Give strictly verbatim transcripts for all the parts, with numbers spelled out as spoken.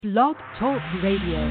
Blog Talk Radio.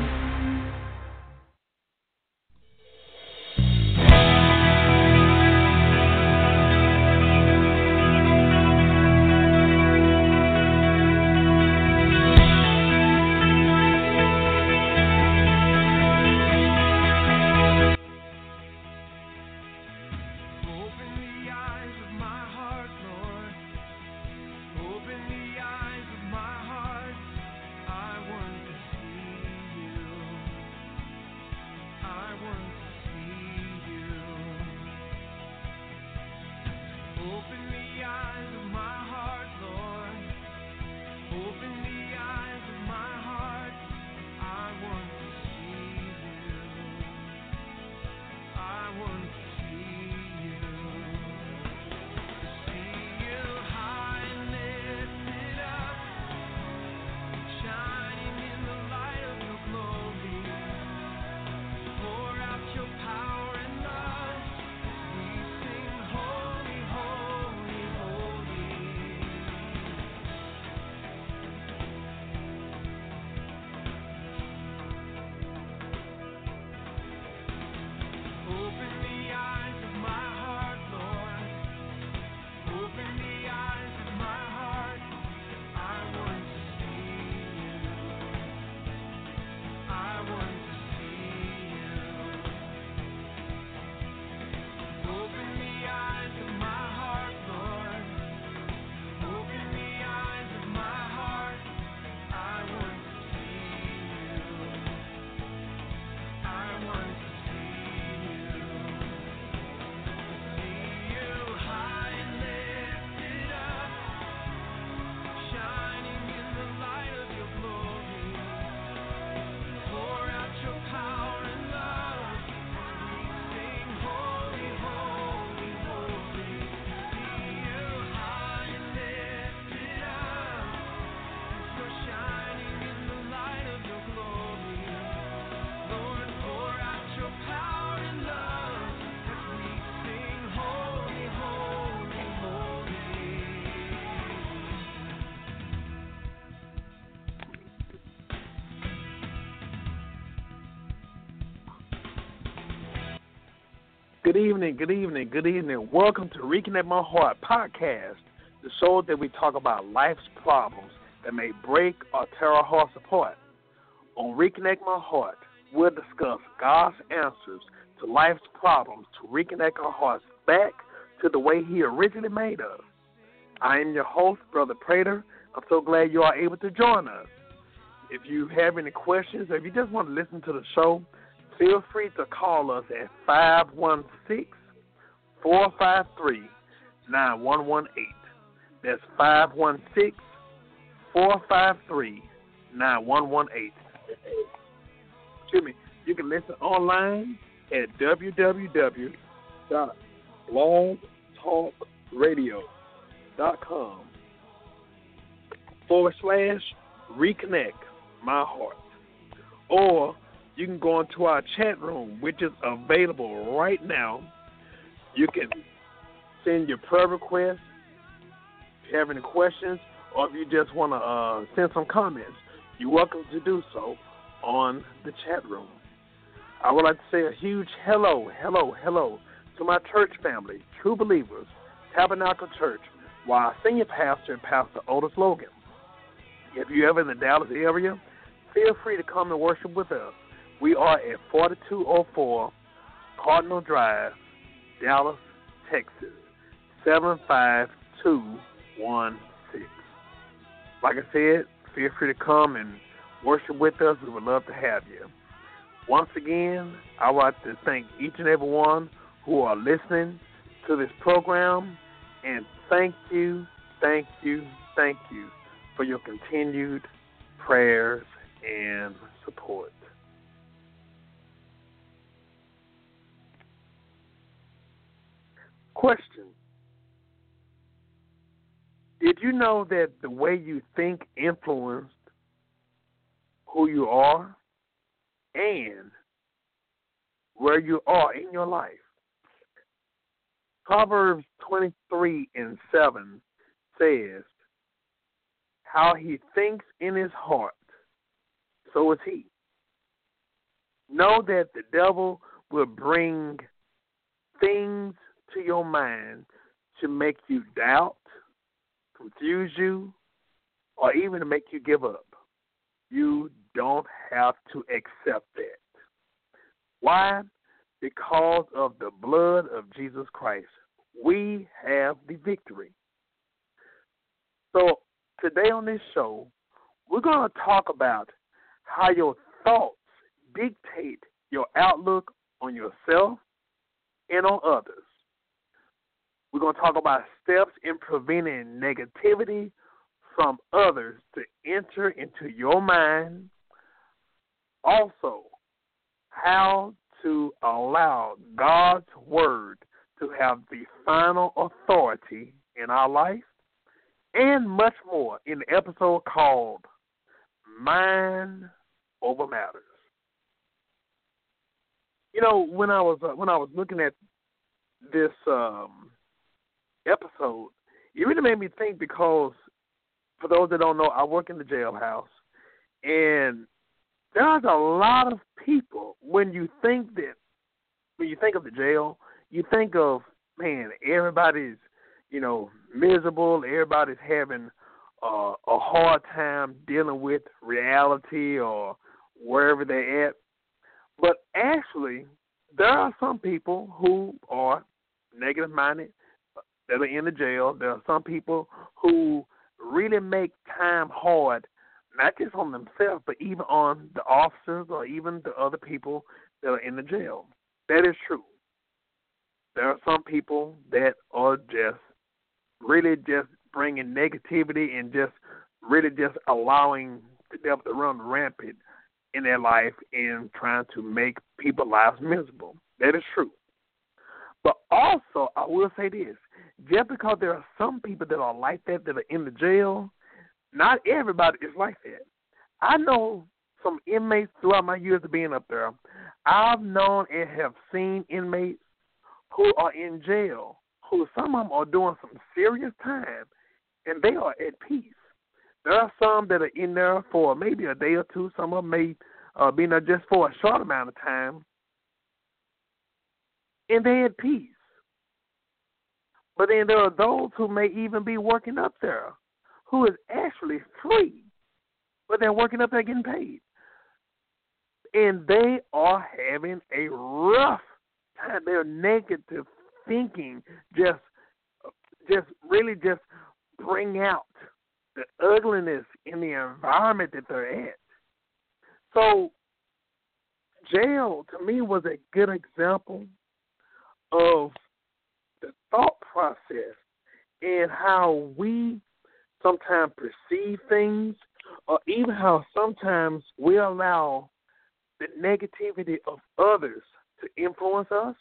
Good evening, good evening, good evening. Welcome to Reconnect My Heart podcast, the show that we talk about life's problems that may break or tear our hearts apart. On Reconnect My Heart, we'll discuss God's answers to life's problems to reconnect our hearts back to the way He originally made us. I am your host, Brother Prater. I'm so glad you are able to join us. If you have any questions, or if you just want to listen to the show, feel free to call us at five one six, four five three, nine one one eight. That's five one six, four five three, nine one one eight. Excuse me. You can listen online at www.blogtalkradio.com forward slash reconnect my heart. Or you can go into our chat room, which is available right now. You can send your prayer requests if you have any questions, or if you just want to uh, send some comments. You're welcome to do so on the chat room. I would like to say a huge hello, hello, hello to my church family, True Believers, Tabernacle Church, while our senior pastor and Pastor Otis Logan. If you're ever in the Dallas area, feel free to come and worship with us. We are at forty-two oh four Cardinal Drive, Dallas, Texas, seven five two one six. Like I said, feel free to come and worship with us. We would love to have you. Once again, I would like to thank each and every one who are listening to this program, and thank you, thank you, thank you for your continued prayers and support. Question. Did you know that the way you think influenced who you are and where you are in your life? Proverbs twenty-three and seven says, how he thinks in his heart, so is he. Know that the devil will bring things to your mind to make you doubt, confuse you, or even to make you give up. You don't have to accept that. Why? Because of the blood of Jesus Christ. We have the victory. So today on this show, we're going to talk about how your thoughts dictate your outlook on yourself and on others. We're going to talk about steps in preventing negativity from others to enter into your mind. Also, how to allow God's word to have the final authority in our life, and much more in the episode called Mind Over Matters. You know, when I was uh, when I was looking at this um, episode, it really made me think because, for those that don't know, I work in the jailhouse, and there's a lot of people, when you think that, when you think of the jail, you think of, man, everybody's, you know, miserable, everybody's having uh, a hard time dealing with reality or wherever they're at. But actually, there are some people who are negative-minded that are in the jail. There are some people who really make time hard, not just on themselves, but even on the officers or even the other people that are in the jail. That is true. There are some people that are just really just bringing negativity and just really just allowing the devil to run rampant in their life and trying to make people's lives miserable. That is true. But also, I will say this, just because there are some people that are like that that are in the jail, not everybody is like that. I know some inmates throughout my years of being up there. I've known and have seen inmates who are in jail, who some of them are doing some serious time, and they are at peace. There are some that are in there for maybe a day or two. Some of them may uh, be in there just for a short amount of time, and they're at peace. But then there are those who may even be working up there who is actually free, but they're working up there getting paid. And they are having a rough time. Their negative thinking just, just really just bring out the ugliness in the environment that they're at. So jail, to me, was a good example of the thought process and how we sometimes perceive things, or even how sometimes we allow the negativity of others to influence us.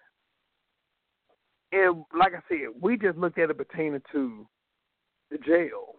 And like I said, we just looked at it pertaining to the jail.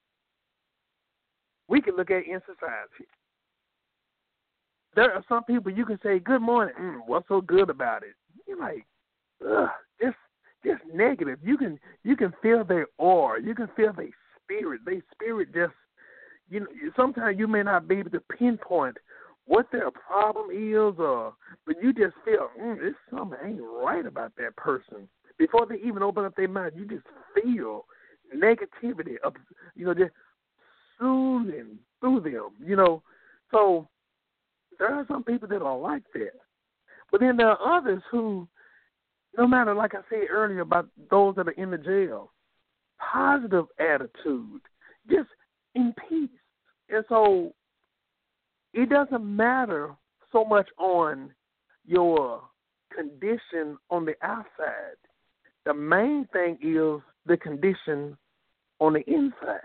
We can look at it in society. There are some people you can say, good morning, mm, what's so good about it? You're like, ugh, just just negative. You can you can feel their aura. You can feel their spirit. Their spirit just, you know, sometimes you may not be able to pinpoint what their problem is, or but you just feel, mm, there's something ain't right about that person. Before they even open up their mouth, you just feel negativity, of, you know, just soothing through them, you know. So there are some people that are like that. But then there are others who, no matter, like I said earlier about those that are in the jail, positive attitude, just in peace. And so it doesn't matter so much on your condition on the outside. The main thing is the condition on the inside.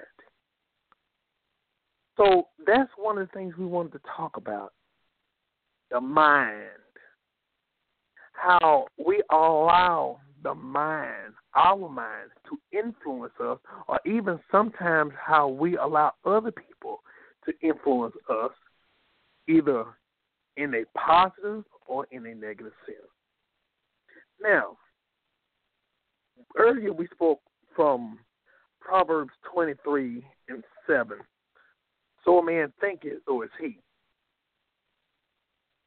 So that's one of the things we wanted to talk about, the mind. How we allow the mind, our mind, to influence us, or even sometimes how we allow other people to influence us, either in a positive or in a negative sense. Now, earlier we spoke from Proverbs twenty-three and seven. So a man thinketh, so is he.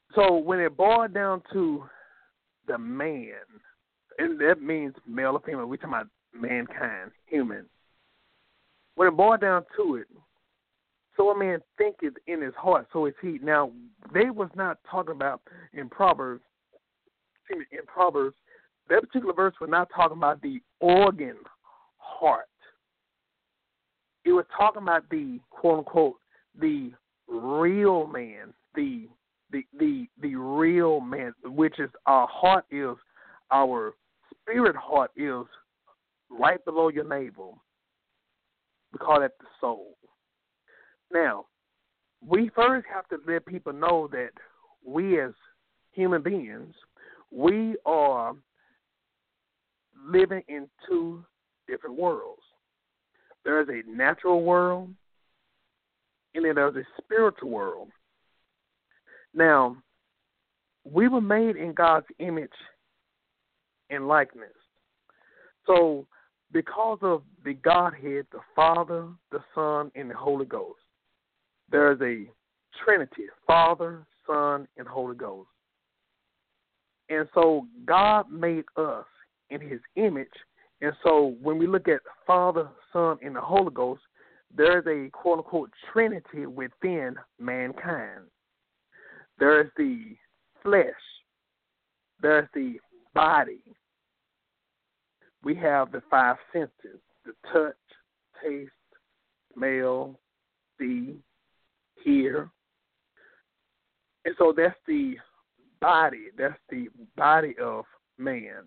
So when it boiled down to the man, and that means male or female, we're talking about mankind, human. When it boiled down to it, so a man thinketh in his heart, so is he. Now, they was not talking about in Proverbs, excuse me, in Proverbs, that particular verse was not talking about the organ heart. It was talking about the, quote unquote, the real man, the the the the real man, which is our heart is, our spirit heart is right below your navel. We call that the soul. Now, we first have to let people know that we as human beings, we are living in two different worlds. There is a natural world, and then there's a spiritual world. Now, we were made in God's image and likeness. So, because of the Godhead, the Father, the Son, and the Holy Ghost, there is a Trinity, Father, Son, and Holy Ghost. And so, God made us in His image. And so, when we look at Father, Son, and the Holy Ghost, there is a quote-unquote Trinity within mankind. There is the flesh. There is the body. We have the five senses, the touch, taste, smell, see, hear. And so that's the body. That's the body of man.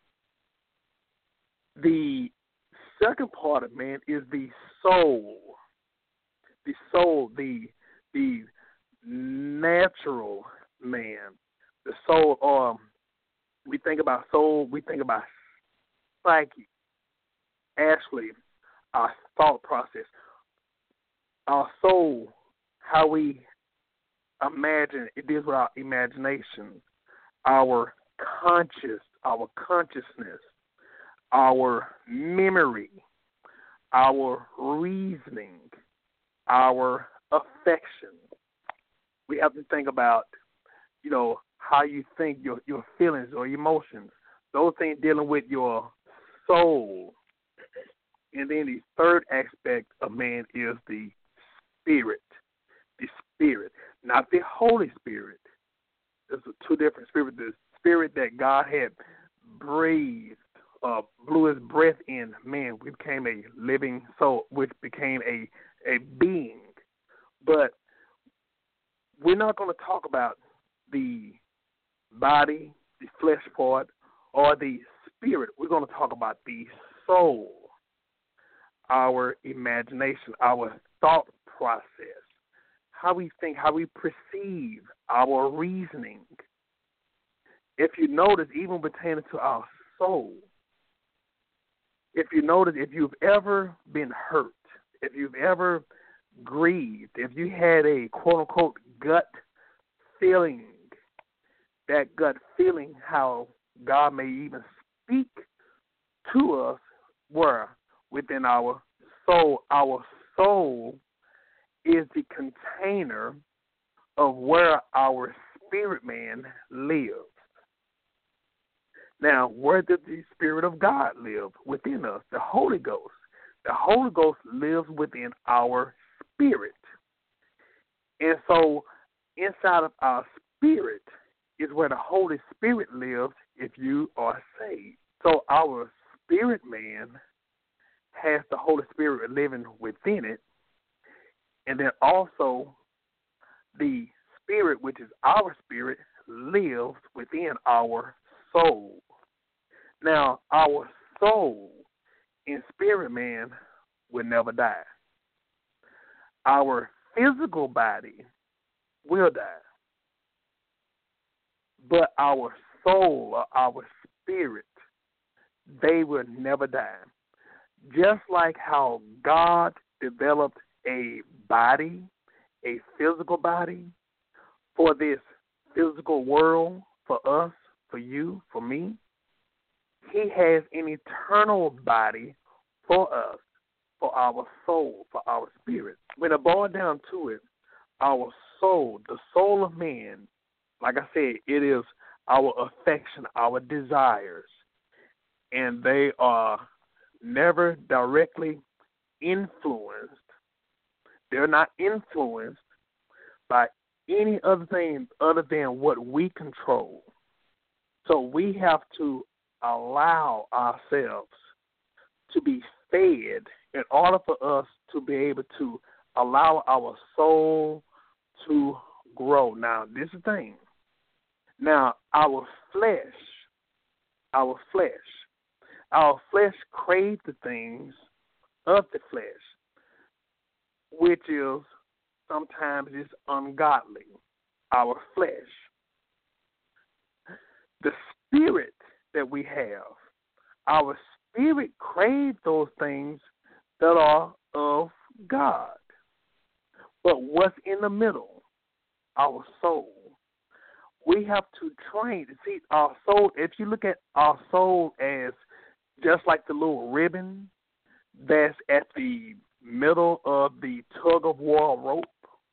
The second part of man is the soul. The soul, the the natural man. The soul, um, we think about soul, we think about psyche. Actually, our thought process. Our soul, how we imagine, it deals with our imagination, our conscious, our consciousness, our memory, our reasoning, our affection. We have to think about, you know, how you think, your your feelings or emotions. Those things dealing with your soul. And then the third aspect of man is the spirit. The spirit, not the Holy Spirit. There's two different spirits. The spirit that God had breathed, uh, blew His breath in, man, we became a living soul, which became a, a being. But we're not going to talk about the body, the flesh part, or the spirit. We're going to talk about the soul, our imagination, our thought process, how we think, how we perceive, our reasoning. If you notice, even pertaining to our soul, if you notice, if you've ever been hurt, if you've ever grieved, if you had a quote-unquote gut feeling, that gut feeling, how God may even speak to us, where within our soul, our soul is the container of where our spirit man lives. Now, where does the Spirit of God live? Within us, the Holy Ghost. The Holy Ghost lives within our spirit. And so, inside of our spirit is where the Holy Spirit lives if you are saved. So, our spirit man has the Holy Spirit living within it. And then also, the Spirit, which is our spirit, lives within our soul. Now, our soul and spirit man will never die. Our physical body will die. But our soul or our spirit, they will never die. Just like how God developed a body, a physical body, for this physical world, for us, for you, for me, He has an eternal body for us, for our soul, for our spirit. When it boils down to it, our soul, the soul of man, like I said, it is our affection, our desires, and they are never directly influenced. They're not influenced by any other thing other than what we control. So we have to allow ourselves to be fed in order for us to be able to allow our soul to grow. Now, this is the thing. Now, our flesh, our flesh, our flesh craves the things of the flesh, which is sometimes it's ungodly, our flesh. The spirit that we have, our spirit craves those things that are of God. But what's in the middle? Our soul. We have to train. See, our soul, if you look at our soul as just like the little ribbon that's at the middle of the tug-of-war rope,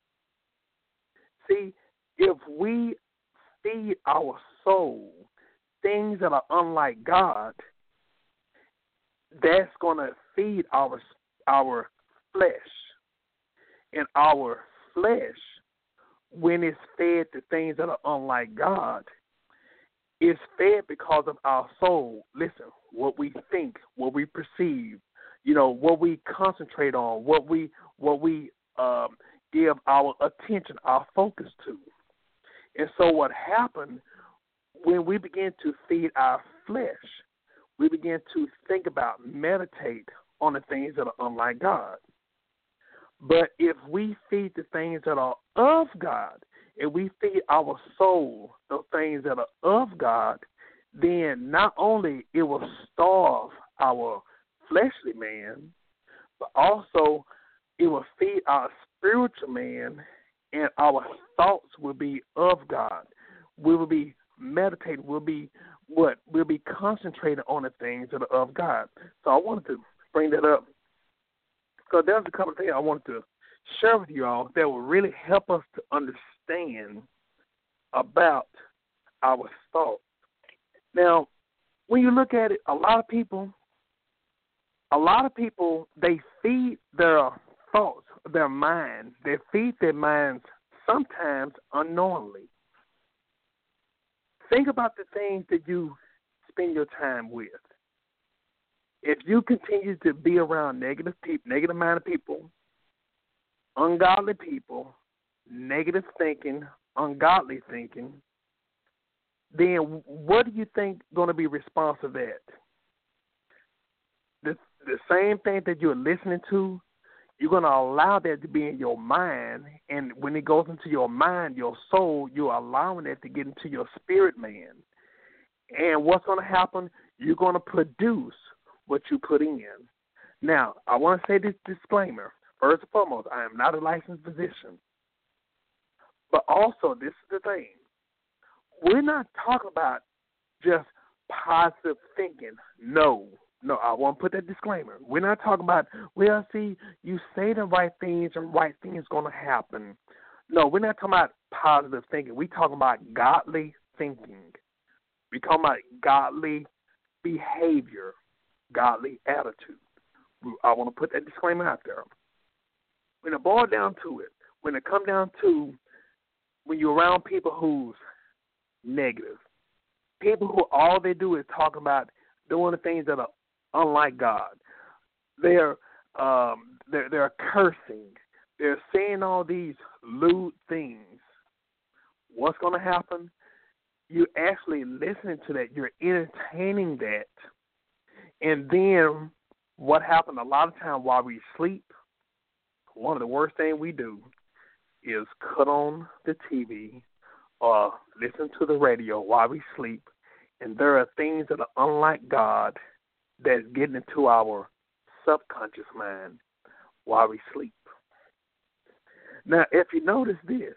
see, if we feed our soul things that are unlike God, that's going to feed our our flesh. And our flesh, when it's fed to things that are unlike God, is fed because of our soul. Listen, what we think, what we perceive, you know, what we concentrate on, what we what we um, give our attention, our focus to. And so what happened when we begin to feed our flesh, we begin to think about, meditate on the things that are unlike God. But if we feed the things that are of God, if we feed our soul the things that are of God, then not only it will starve our fleshly man, but also it will feed our spiritual man, and our thoughts will be of God. We will be meditating. We'll be what? We'll be concentrating on the things that are of God. So I wanted to bring that up. So there's a couple of things I wanted to share with you all that will really help us to understand about our thoughts. Now, when you look at it, a lot of people, a lot of people, they feed their thoughts, their minds, they feed their minds sometimes unknowingly. Think about the things that you spend your time with. If you continue to be around negative people, negative-minded people, ungodly people, negative thinking, ungodly thinking, then what do you think going to be responsible for that? The, the same thing that you're listening to, you're going to allow that to be in your mind, and when it goes into your mind, your soul, you're allowing that to get into your spirit man. And what's going to happen? You're going to produce what you put in. Now, I want to say this disclaimer. First and foremost, I am not a licensed physician. But also, this is the thing. We're not talking about just positive thinking. No. No, I want to put that disclaimer. We're not talking about, well, see, you say the right things and right things going to happen. No, we're not talking about positive thinking. We're talking about godly thinking. We're talking about godly behavior, godly attitude. I want to put that disclaimer out there. When it boils down to it, when it comes down to when you're around people who's negative, people who all they do is talk about doing the things that are unlike God. They're um, they're they're cursing. They're saying all these lewd things. What's going to happen? You're actually listening to that. You're entertaining that. And then what happened a lot of times while we sleep, one of the worst things we do is cut on the T V or listen to the radio while we sleep. And there are things that are unlike God that's getting into our subconscious mind while we sleep. Now, if you notice this,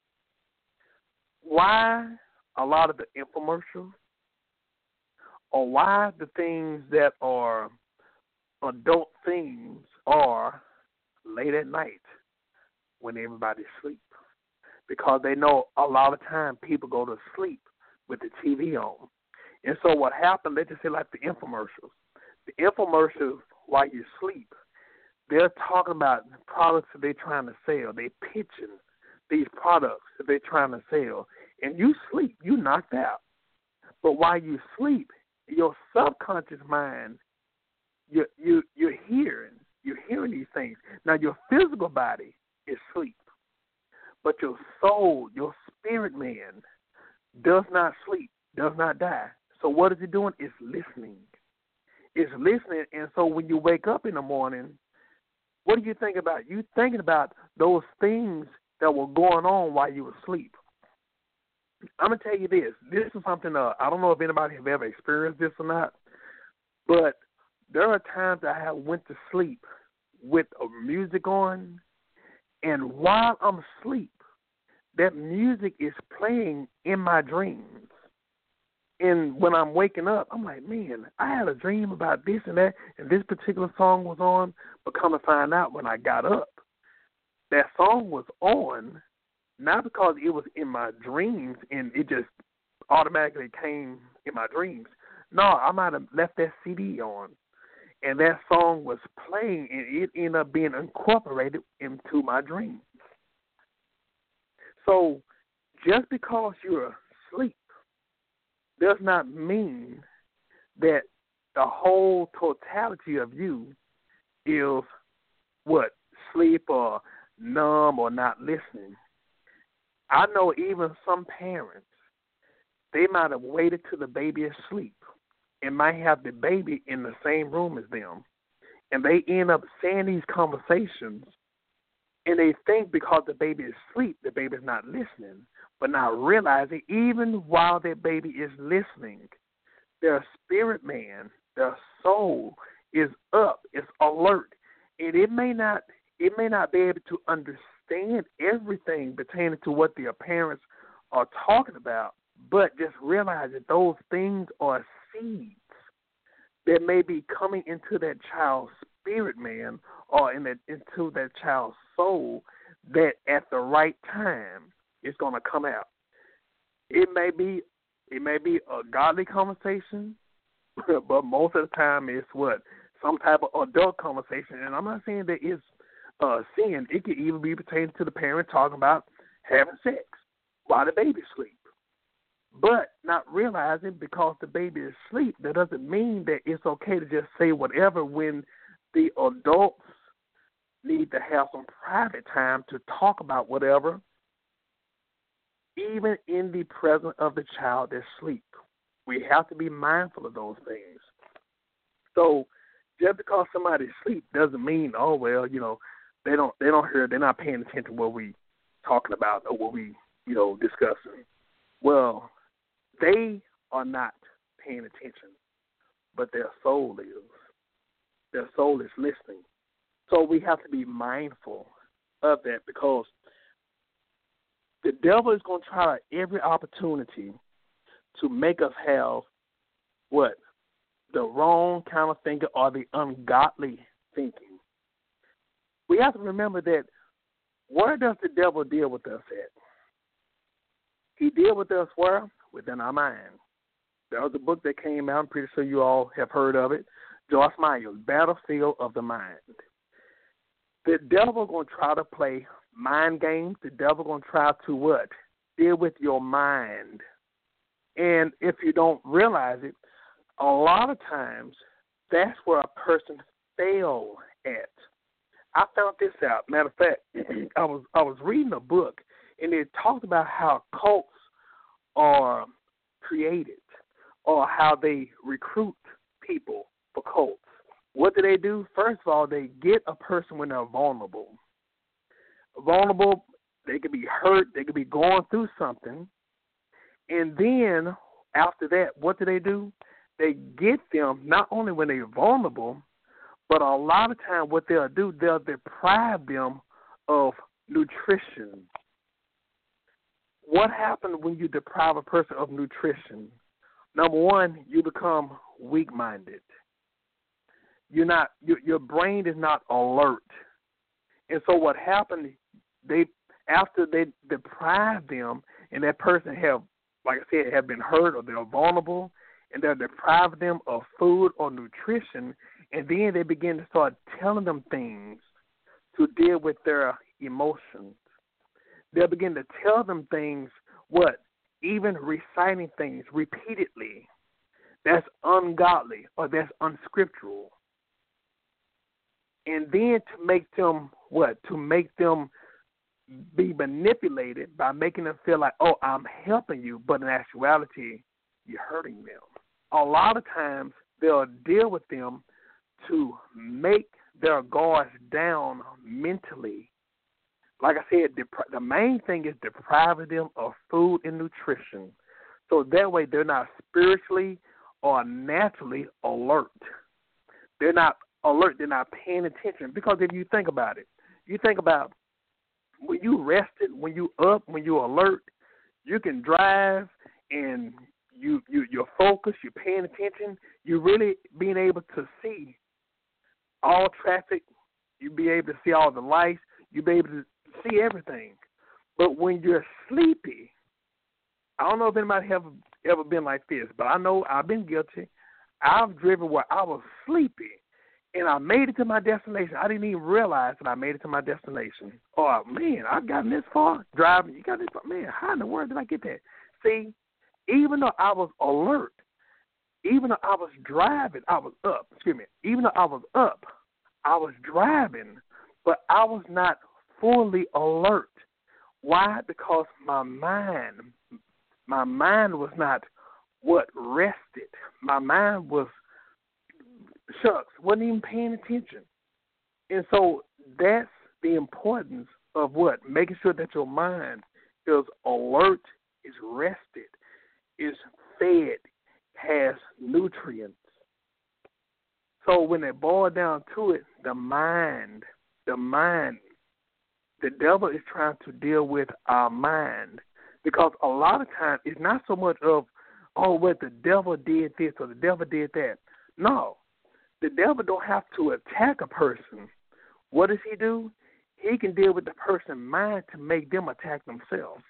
why a lot of the infomercials or why the things that are adult themes are late at night when everybody's asleep? because they know a lot of time people go to sleep with the T V on. And so what happened, let's just say like the infomercials. The infomercials, while you sleep, they're talking about products that they're trying to sell. They're pitching these products that they're trying to sell. And you sleep, you knocked out. But while you sleep, your subconscious mind, you, you, you're hearing, you're hearing these things. Now, your physical body is asleep, but your soul, your spirit man, does not sleep, does not die. So what is it doing? It's listening. It's listening, and so when you wake up in the morning, what do you think about? You thinking about those things that were going on while you were asleep. I'm going to tell you this. This is something, uh, I don't know if anybody have ever experienced this or not, but there are times I have went to sleep with a music on, and while I'm asleep, that music is playing in my dreams. And when I'm waking up, I'm like, man, I had a dream about this and that, and this particular song was on, but come to find out when I got up, that song was on, not because it was in my dreams and it just automatically came in my dreams. No, I might have left that C D on, and that song was playing, and it ended up being incorporated into my dreams. So just because you're asleep does not mean that the whole totality of you is what, sleep or numb or not listening. I know even some parents, they might have waited till the baby is asleep and might have the baby in the same room as them. And they end up saying these conversations, and they think because the baby is asleep, the baby is not listening, but not realizing even while that baby is listening, their spirit man, their soul is up, is alert, and it may not it may not be able to understand everything pertaining to what their parents are talking about, but just realize that those things are seeds that may be coming into that child's spirit man or in that, into that child's soul that at the right time is going to come out. It may be it may be a godly conversation, but most of the time it's what? Some type of adult conversation. And I'm not saying that it's uh, sin. It could even be pertaining to the parent talking about having sex while the baby's asleep. But not realizing because the baby is asleep, that doesn't mean that it's okay to just say whatever when the adults need to have some private time to talk about whatever, even in the presence of the child that's asleep. We have to be mindful of those things. So just because somebody's asleep doesn't mean, oh well, you know, they don't they don't hear, they're not paying attention to what we talking about or what we, you know, discussing. Well, they are not paying attention, but their soul is. Their soul is listening. So we have to be mindful of that, because the devil is going to try every opportunity to make us have what? The wrong kind of thinking or the ungodly thinking. We have to remember that where does the devil deal with us at? He deals with us where? Within our mind. There was a book that came out, I'm pretty sure you all have heard of it, Joyce Meyer's Battlefield of the Mind. The devil going to try to play mind games. The devil going to try to what? Deal with your mind. And if you don't realize it, a lot of times that's where a person fails at. I found this out. Matter of fact, I was I was reading a book, and it talked about how cults are created or how they recruit people for cults. What do they do? First of all, they get a person when they're vulnerable. Vulnerable, they could be hurt, they could be going through something. And then after that, what do they do? They get them not only when they're vulnerable, but a lot of time what they'll do, they'll deprive them of nutrition. What happens when you deprive a person of nutrition? Number one, you become weak-minded. You're not. Your, your brain is not alert, and so what happened? They after they deprive them, and that person have, like I said, have been hurt or they're vulnerable, and they're deprived them of food or nutrition, and then they begin to start telling them things to deal with their emotions. They'll begin to tell them things, what? Even reciting things repeatedly. That's ungodly or that's unscriptural. And then to make them, what? To make them be manipulated by making them feel like, oh, I'm helping you, but in actuality, you're hurting them. A lot of times they'll deal with them to make their guards down mentally. Like I said, dep- the main thing is depriving them of food and nutrition. So that way they're not spiritually or naturally alert. They're not alert. They're not paying attention. Because if you think about it, you think about when you rested, when you up, when you're alert, you can drive and you, you, you're focused, you're paying attention, you're really being able to see all traffic, you'll be able to see all the lights, you'll be able to see everything. But when you're sleepy, I don't know if anybody have ever been like this, but I know I've been guilty. I've driven where I was sleepy, and I made it to my destination. I didn't even realize that I made it to my destination. Oh, man, I've gotten this far driving. You got this far? Man, how in the world did I get that? See, even though I was alert, even though I was driving, I was up. Excuse me. Even though I was up, I was driving, but I was not fully alert. Why? Because my mind, my mind was not what rested. My mind was, shucks, wasn't even paying attention. And so that's the importance of what? Making sure that your mind is alert, is rested, is fed, has nutrients. So when it boils down to it, the mind, the mind, the devil is trying to deal with our mind, because a lot of times it's not so much of, oh, what the devil did this or the devil did that. No, the devil don't have to attack a person. What does he do? He can deal with the person's mind to make them attack themselves.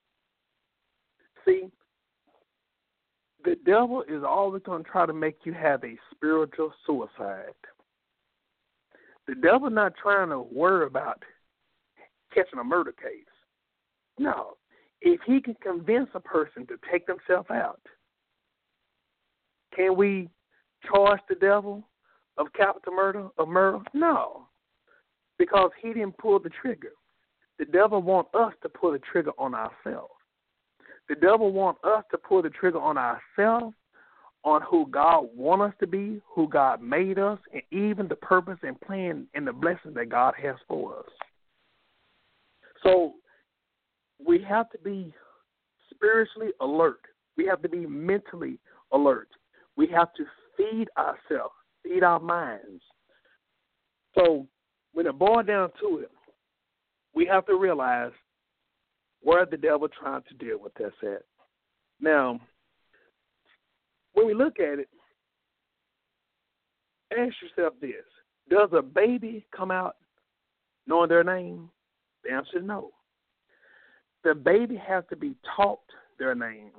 See, the devil is always going to try to make you have a spiritual suicide. The devil not trying to worry about catching a murder case. No. If he can convince a person to take themselves out, can we charge the devil of capital murder, of murder? No. Because he didn't pull the trigger. The devil wants us to pull the trigger on ourselves. The devil wants us to pull the trigger on ourselves, on who God wants us to be, who God made us, and even the purpose and plan and the blessings that God has for us. So we have to be spiritually alert. We have to be mentally alert. We have to feed ourselves, feed our minds. So when it boils down to it, we have to realize where the devil trying to deal with us at. Now, when we look at it, ask yourself this. Does a baby come out knowing their name? The answer is no. The baby has to be taught their name.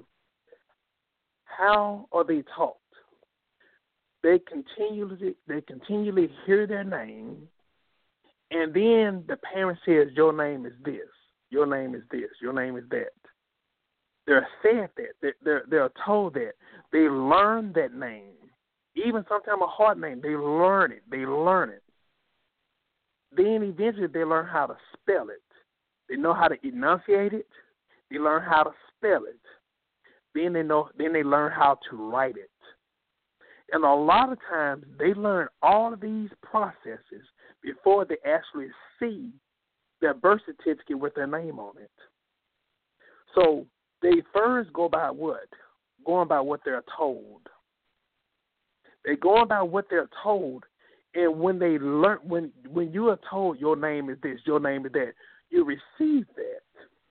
How are they taught? They continually they continually hear their name, and then the parent says, your name is this, your name is this, your name is that. They're said that. They're, they're told that. They learn that name. Even sometimes a hard name, they learn it. They learn it. Then eventually they learn how to spell it. They know how to enunciate it. They learn how to spell it. Then they know. Then they learn how to write it. And a lot of times they learn all of these processes before they actually see their birth certificate with their name on it. So they first go by what? Going by what they're told. They're going by what they're told. And when they learn, when when you are told your name is this, your name is that, you receive that.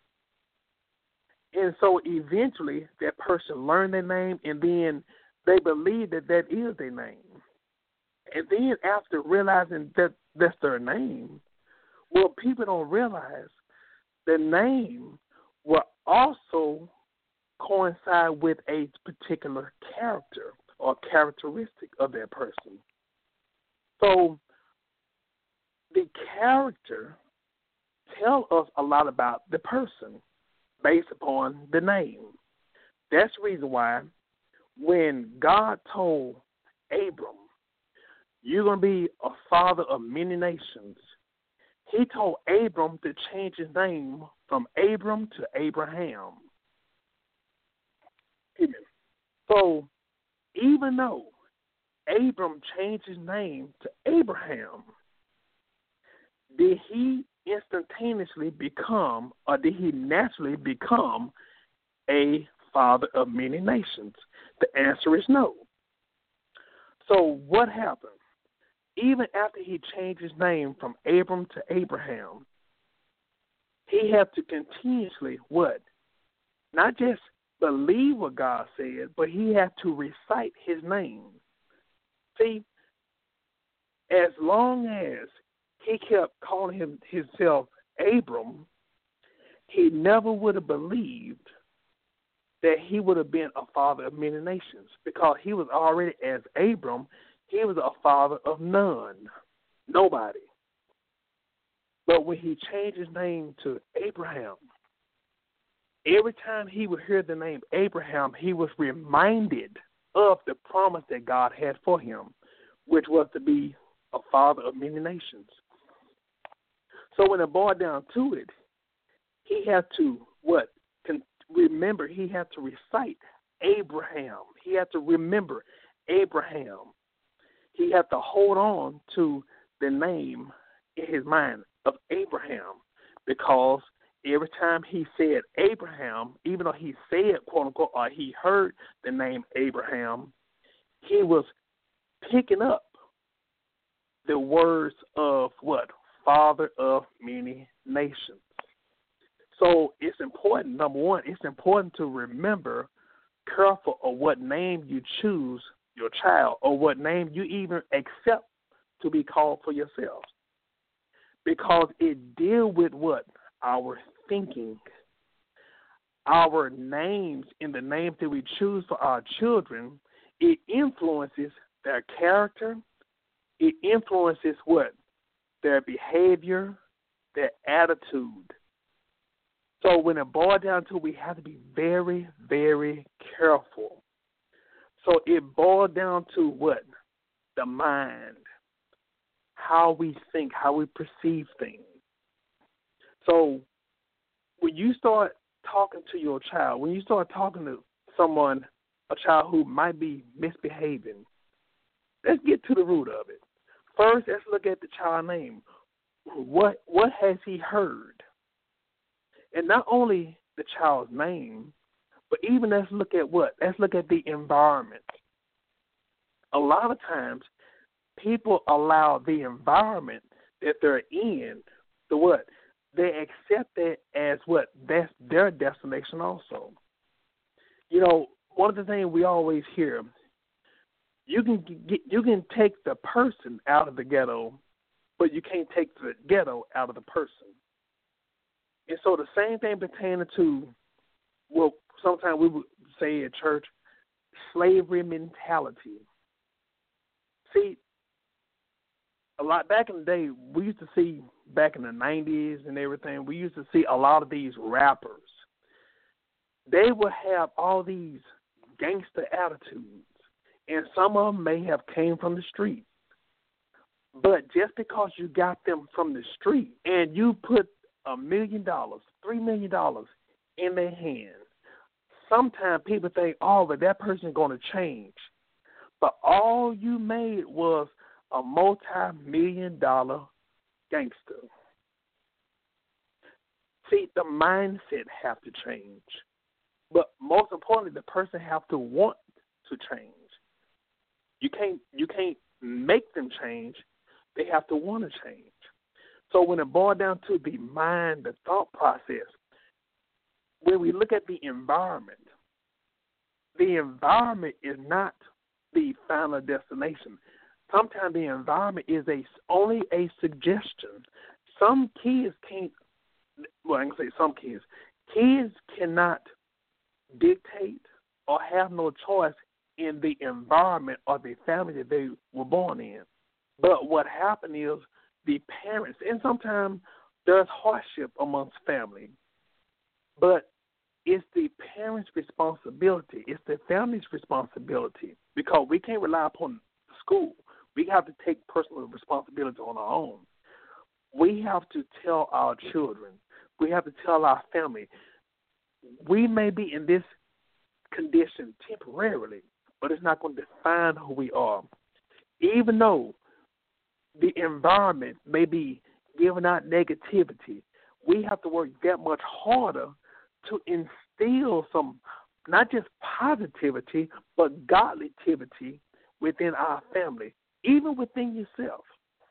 And so eventually that person learned their name, and then they believe that that is their name. And then after realizing that that's their name, well, people don't realize the name will also coincide with a particular character or characteristic of that person. So the character tells us a lot about the person based upon the name. That's the reason why when God told Abram, you're going to be a father of many nations, he told Abram to change his name from Abram to Abraham. Amen. So even though Abram changed his name to Abraham, did he instantaneously become, or did he naturally become, a father of many nations? The answer is no. So what happened? Even after he changed his name from Abram to Abraham, he had to continuously what? Not just believe what God said, but he had to recite his name. See, as long as he kept calling him, himself Abram, he never would have believed that he would have been a father of many nations, because he was already, as Abram, he was a father of none, nobody. But when he changed his name to Abraham, every time he would hear the name Abraham, he was reminded of the promise that God had for him, which was to be a father of many nations. So when it boiled down to it, he had to, what? Con- remember, he had to recite Abraham. He had to remember Abraham. He had to hold on to the name in his mind of Abraham, because every time he said Abraham, even though he said, quote unquote, or he heard the name Abraham, he was picking up the words of what? Father of many nations. So it's important, number one, it's important to remember, careful of what name you choose your child, or what name you even accept to be called for yourself. Because it deals with what? Our thinking. Our names, in the names that we choose for our children, it influences their character. It influences what? Their behavior, their attitude. So when it boils down to it, we have to be very, very careful. So it boils down to what? The mind. How we think, how we perceive things. So when you start talking to your child, when you start talking to someone, a child who might be misbehaving, let's get to the root of it. First, let's look at the child's name. What what has he heard? And not only the child's name, but even let's look at what? Let's look at the environment. A lot of times, people allow the environment that they're in to what? They accept that as what? That's their destination also. You know, one of the things we always hear, you can get, you can take the person out of the ghetto, but you can't take the ghetto out of the person. And so the same thing pertaining to, well, sometimes we would say at church, slavery mentality. See, a lot back in the day, we used to see back in the nineties and everything, we used to see a lot of these rappers. They would have all these gangster attitudes, and some of them may have came from the street. But just because you got them from the street and you put a million dollars, three million dollars in their hand, sometimes people think, oh, but that person's going to change. But all you made was a multi-million dollar gangster. See, the mindset have to change. But most importantly, the person have to want to change. You can't you can't make them change. They have to want to change. So when it boils down to the mind, the thought process, when we look at the environment, the environment is not the final destination. Sometimes the environment is a only a suggestion. Some kids can't well, I can say some kids, kids cannot dictate or have no choice in the environment or the family that they were born in. But what happened is the parents, and sometimes there's hardship amongst family, but it's the parents' responsibility. It's the family's responsibility because we can't rely upon the school. We have to take personal responsibility on our own. We have to tell our children. We have to tell our family. We may be in this condition temporarily, but it's not going to define who we are. Even though the environment may be giving out negativity, we have to work that much harder to instill some, not just positivity, but godlytivity within our family, even within yourself.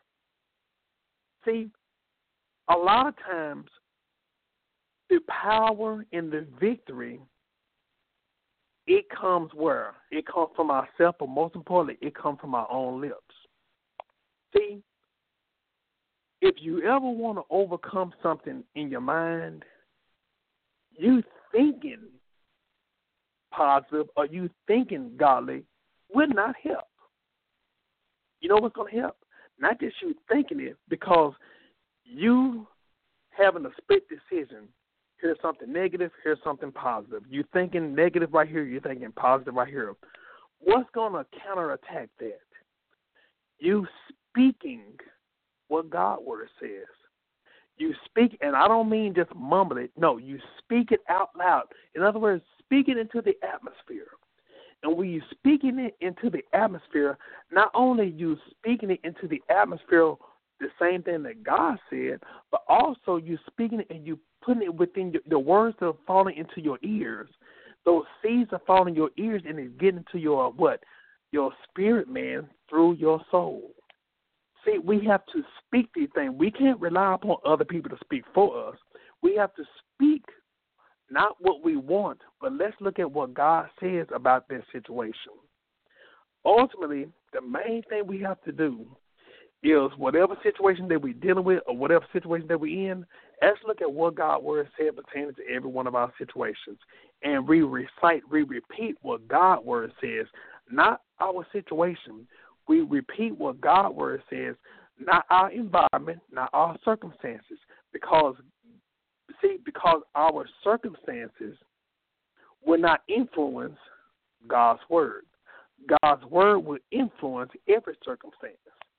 See, a lot of times the power and the victory, it comes where? It comes from ourselves, but most importantly, it comes from our own lips. See, if you ever want to overcome something in your mind, you thinking positive or you thinking godly will not help. You know what's going to help? Not just you thinking it, because you having a split decision. Here's something negative, here's something positive. You thinking negative right here, you're thinking positive right here. What's going to counterattack that? You speaking what God's word says. You speak, and I don't mean just mumble it. No, you speak it out loud. In other words, speak it into the atmosphere. And when you speaking it into the atmosphere, not only you speaking it into the atmosphere, the same thing that God said, but also you speaking it and you putting it within your, the words that are falling into your ears. Those seeds are falling in your ears and it's getting to your what? Your spirit, man, through your soul. See, we have to speak these things. We can't rely upon other people to speak for us. We have to speak not what we want, but let's look at what God says about this situation. Ultimately, the main thing we have to do is whatever situation that we're dealing with or whatever situation that we're in, let's look at what God's word said pertaining to every one of our situations. And we recite, we repeat what God's word says, not our situation. We repeat what God's word says, not our environment, not our circumstances. Because, see, because our circumstances will not influence God's word. God's word will influence every circumstance.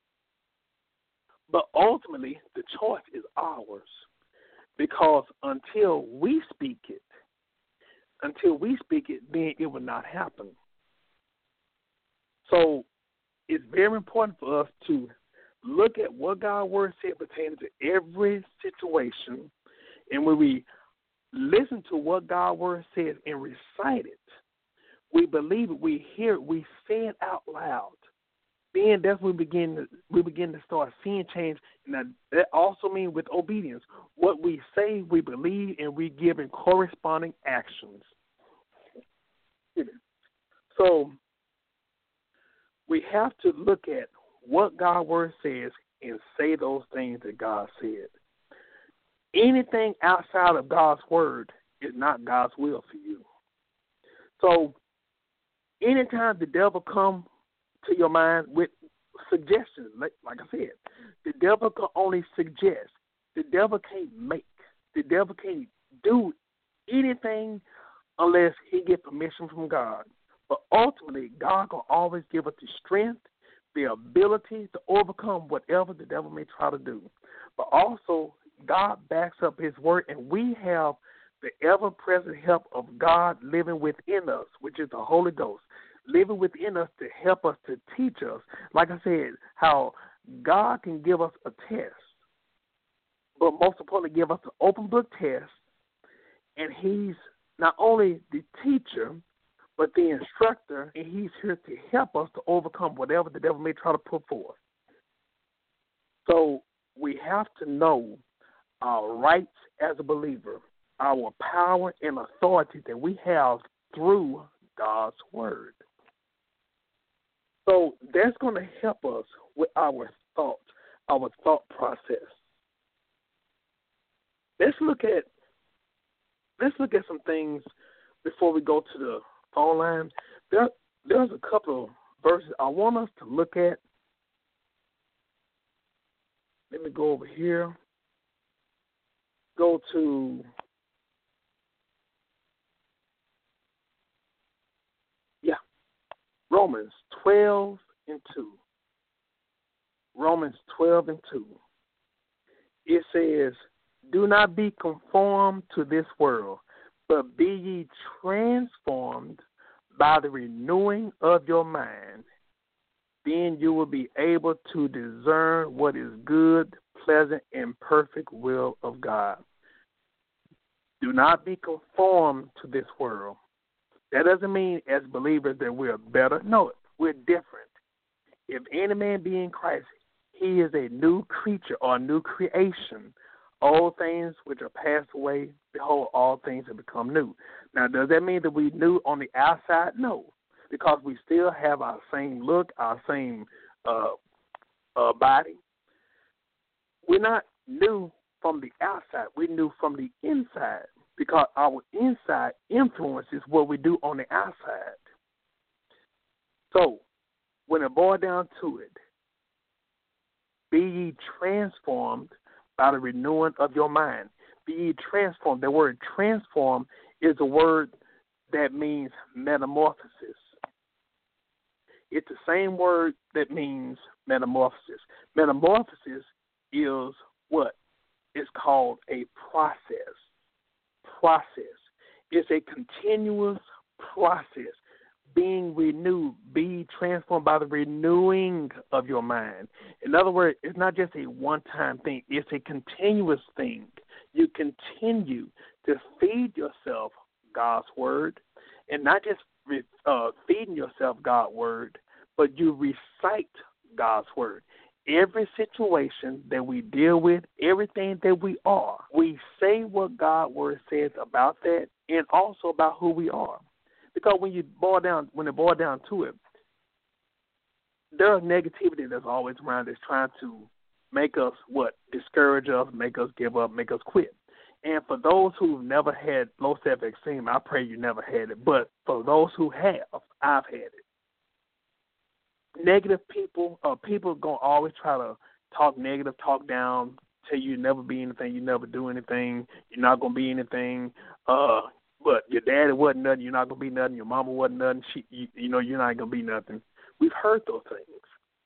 But ultimately, the choice is ours. Because until we speak it, until we speak it, then it will not happen. So it's very important for us to look at what God's word said pertaining to every situation. And when we listen to what God's word says and recite it, we believe it, we hear it, we say it out loud. Then that's when we begin to, we begin to start seeing change. And that also means with obedience. What we say, we believe, and we give in corresponding actions. So we have to look at what God's word says and say those things that God said. Anything outside of God's word is not God's will for you. So anytime the devil comes to your mind with suggestions, like, like I said, the devil can only suggest. The devil can't make. The devil can't do anything unless he gets permission from God. But ultimately, God will always give us the strength, the ability to overcome whatever the devil may try to do. But also, God backs up his word, and we have the ever-present help of God living within us, which is the Holy Ghost, living within us to help us, to teach us. Like I said, how God can give us a test, but most importantly, give us an open book test, and he's not only the teacher, but the instructor, and he's here to help us to overcome whatever the devil may try to put forth. So we have to know our rights as a believer, our power and authority that we have through God's word. So that's going to help us with our thoughts, our thought process. let's look at let's look at some things before we go to the phone lines. There, there's a couple of verses I want us to look at. Let me go over here. Go to yeah, Romans twelve and two. Romans twelve and two. It says, "Do not be conformed to this world, but be ye transformed by the renewing of your mind. Then you will be able to discern what is good, pleasant, and perfect will of God." Do not be conformed to this world. That doesn't mean as believers that we're better. No, we're different. If any man be in Christ, he is a new creature or a new creation. Old things which are passed away, behold, all things have become new. Now, does that mean that we new on the outside? No, because we still have our same look, our same uh, uh, body. We're not new from the outside. We're new from the inside, because our inside influences what we do on the outside. So, when it boils down to it, be ye transformed by the renewing of your mind. Be ye transformed. The word transform is a word that means metamorphosis. It's the same word that means metamorphosis. Metamorphosis is what? It's called a process. Process. It's a continuous process. Being renewed, be transformed by the renewing of your mind. In other words, it's not just a one-time thing. It's a continuous thing. You continue to feed yourself God's word, and not just uh, feeding yourself God's word, but you recite God's word. Every situation that we deal with, everything that we are, we say what God's word says about that, and also about who we are. Because when you boil down, when it boils down to it, there's negativity that's always around us trying to make us what? Discourage us, make us give up, make us quit. And for those who've never had low self-esteem, I pray you never had it. But for those who have, I've had it. Negative people, uh, people going to always try to talk negative, talk down, tell you never be anything, you never do anything, you're not going to be anything, uh, but your daddy wasn't nothing, you're not going to be nothing. Your mama wasn't nothing, she, you, you know, you're not going to be nothing. We've heard those things.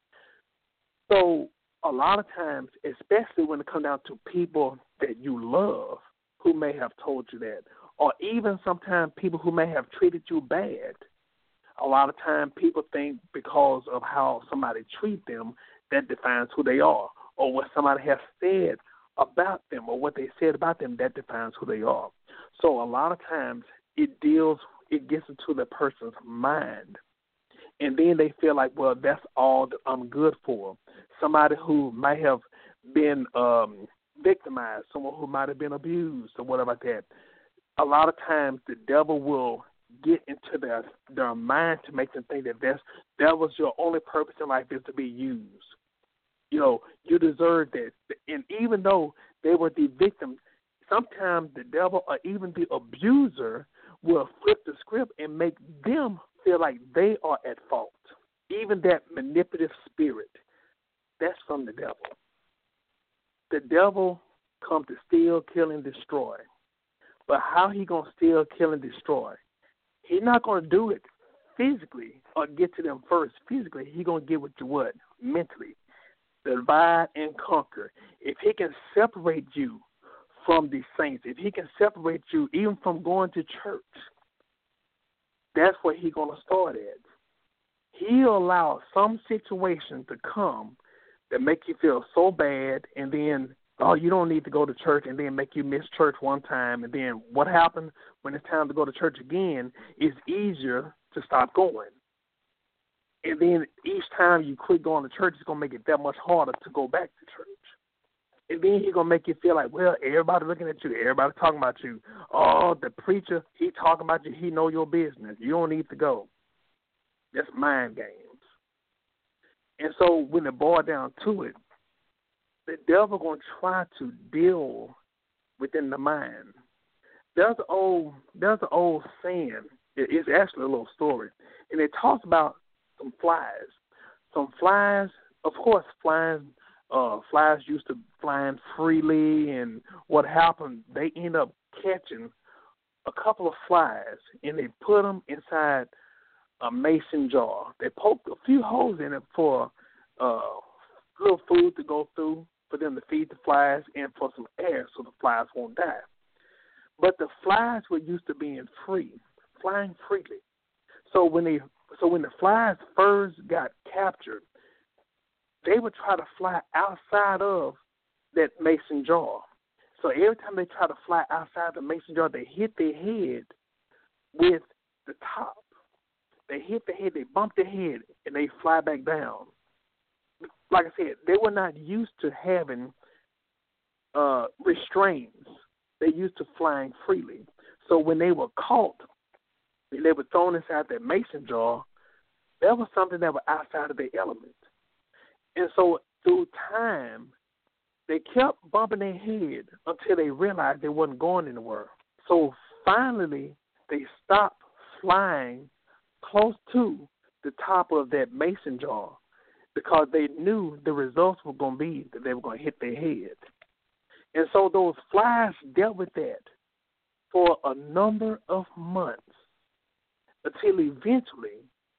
So a lot of times, especially when it comes down to people that you love who may have told you that, or even sometimes people who may have treated you bad, a lot of times people think because of how somebody treats them, that defines who they are, or what somebody has said about them, or what they said about them, that defines who they are. So a lot of times it deals, it gets into the person's mind, and then they feel like, well, that's all that I'm good for. Somebody who might have been um, victimized, someone who might have been abused, or whatever like that. A lot of times the devil will get into their their mind to make them think that that's, that was your only purpose in life, is to be used. You know, you deserve that. And even though they were the victim, sometimes the devil or even the abuser will flip the script and make them feel like they are at fault. Even that manipulative spirit, that's from the devil. The devil comes to steal, kill, and destroy. But how he going to steal, kill, and destroy? He's not going to do it physically or get to them first physically. He's going to get with you what? Mentally. Divide and conquer. If he can separate you from the saints, if he can separate you even from going to church, that's where he's going to start at. He'll allow some situation to come that make you feel so bad, and then, oh, you don't need to go to church, and then make you miss church one time, and then what happens when it's time to go to church again is easier to stop going. And then each time you quit going to church, it's going to make it that much harder to go back to church. And then he's going to make you feel like, well, everybody looking at you, everybody talking about you. Oh, the preacher, he talking about you, he know your business. You don't need to go. That's mind games. And so when it boils down to it, the devil going to try to deal within the mind. There's an old, there's an old saying. It, it's actually a little story, and it talks about some flies. Some flies, of course, flies. Uh, flies used to flying freely, and what happened? They end up catching a couple of flies, and they put them inside a mason jar. They poked a few holes in it for uh, little food to go through, for them to feed the flies, and for some air so the flies won't die. But the flies were used to being free, flying freely. So when they, so when the flies first got captured, they would try to fly outside of that mason jar. So every time they try to fly outside the mason jar, they hit their head with the top. They hit the head, they bump their head, and they fly back down. Like I said, they were not used to having uh, restraints. They used to flying freely. So when they were caught, and they were thrown inside that mason jar, that was something that was outside of their element. And so through time, they kept bumping their head until they realized they wasn't going anywhere. So finally, they stopped flying close to the top of that mason jar because they knew the results were going to be that they were going to hit their head. And so those flies dealt with that for a number of months until eventually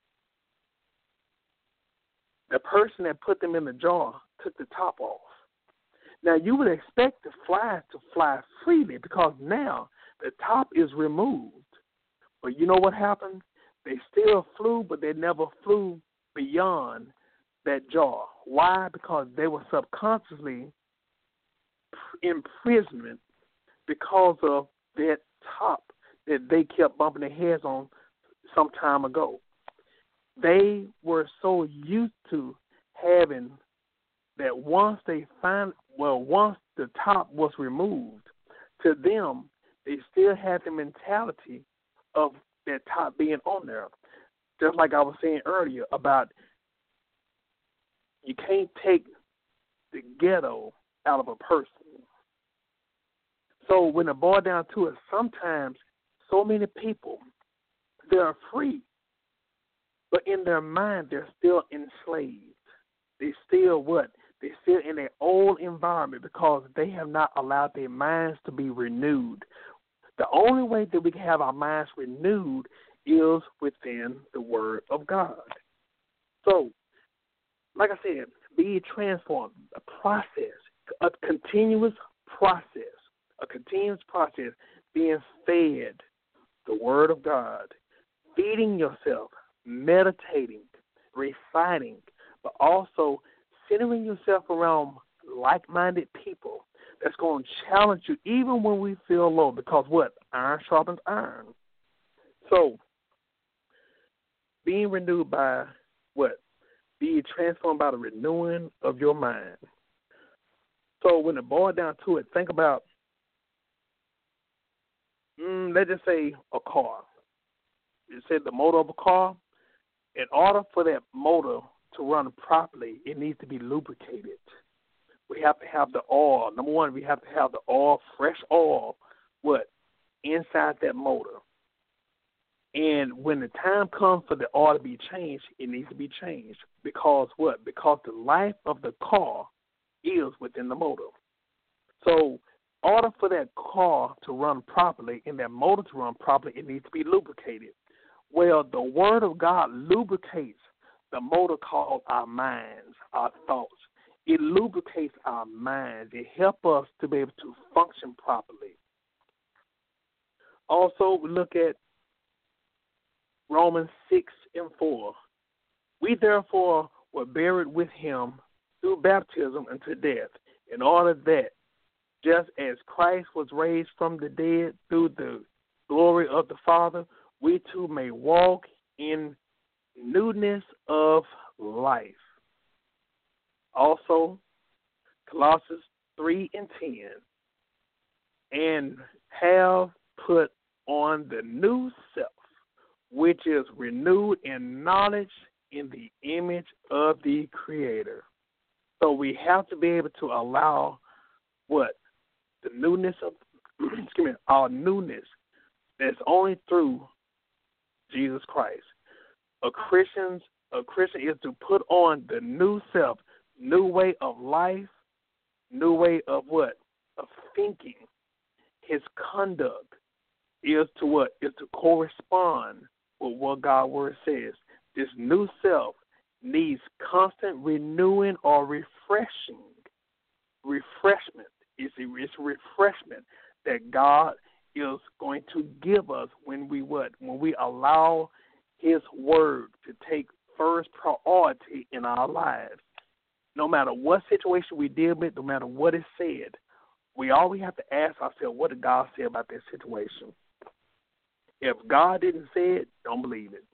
the person that put them in the jar took the top off. Now, you would expect the flies to fly freely because now the top is removed. But you know what happened? They still flew, but they never flew beyond that jar. Why? Because they were subconsciously imprisonment because of that top that they kept bumping their heads on some time ago. They were so used to having that once they find, well, once the top was removed, to them, they still had the mentality of that top being on there. Just like I was saying earlier about you can't take the ghetto out of a person. So when it boils down to it, sometimes so many people, they're free, but in their mind, they're still enslaved. They still what? They're still in their old environment because they have not allowed their minds to be renewed. The only way that we can have our minds renewed is within the Word of God. So, like I said, be transformed, a process, a continuous process, a continuous process, being fed the Word of God, feeding yourself, meditating, reciting, but also centering yourself around like-minded people that's going to challenge you even when we feel low because what? Iron sharpens iron. So, being renewed by what? Being transformed by the renewing of your mind. So when it boils down to it, think about, mm, let's just say a car. It said the motor of a car. In order for that motor to run properly, it needs to be lubricated. We have to have the oil. Number one, we have to have the oil, fresh oil, what? Inside that motor. And when the time comes for the oil to be changed, it needs to be changed. Because what? Because the life of the car is within the motor. So in order for that car to run properly and that motor to run properly, it needs to be lubricated. Well, the Word of God lubricates the motor called our minds, our thoughts. It lubricates our minds. It helps us to be able to function properly. Also, we look at Romans six and four. We therefore were buried with him through baptism unto death, in order that, just as Christ was raised from the dead through the glory of the Father, we too may walk in newness of life. Also, Colossians three and ten, and have put on the new self, which is renewed in knowledge in the image of the Creator. So we have to be able to allow what? The newness of excuse me, our newness that's only through Jesus Christ. A Christian's a Christian is to put on the new self, new way of life, new way of what? Of thinking. His conduct is to what? Is to correspond with what God's word says. This new self needs constant renewing or refreshing. Refreshment. It's a, it's a refreshment that God is going to give us when we what? When we allow His word to take first priority in our lives. No matter what situation we deal with, no matter what is said, we always have to ask ourselves, what did God say about that situation? If God didn't say it, don't believe it.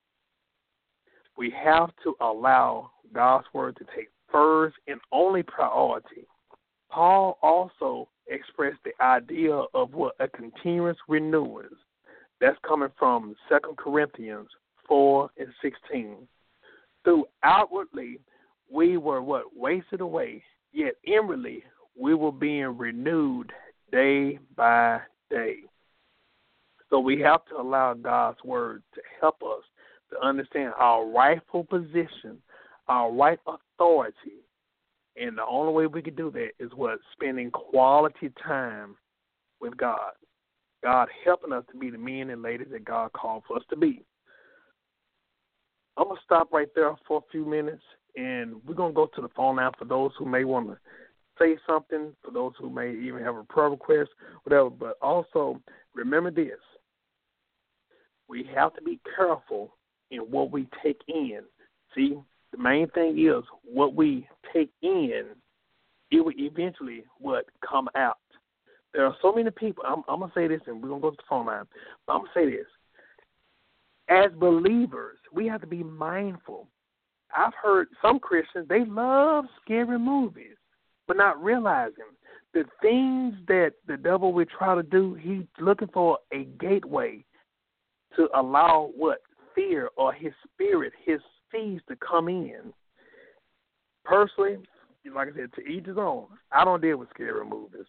We have to allow God's word to take first and only priority. Paul also expressed the idea of what? A continuous renewing. That's coming from Second Corinthians four and sixteen. Through outwardly, we were what? Wasted away, yet inwardly, we were being renewed day by day. So we have to allow God's word to help us to understand our rightful position, our right authority. And the only way we can do that is what? Spending quality time with God. God helping us to be the men and ladies that God called for us to be. I'm going to stop right there for a few minutes, and we're going to go to the phone now for those who may want to say something, for those who may even have a prayer request, whatever. But also, remember this. We have to be careful in what we take in. See, the main thing is what we take in, it will eventually what come out. There are so many people, I'm, I'm going to say this, and we're going to go to the phone line, but I'm going to say this. As believers, we have to be mindful. I've heard some Christians, they love scary movies, but not realizing the things that the devil will try to do, he's looking for a gateway to allow what? Fear or his spirit, his seeds to come in. Personally, like I said, to each his own. I don't deal with scary movies.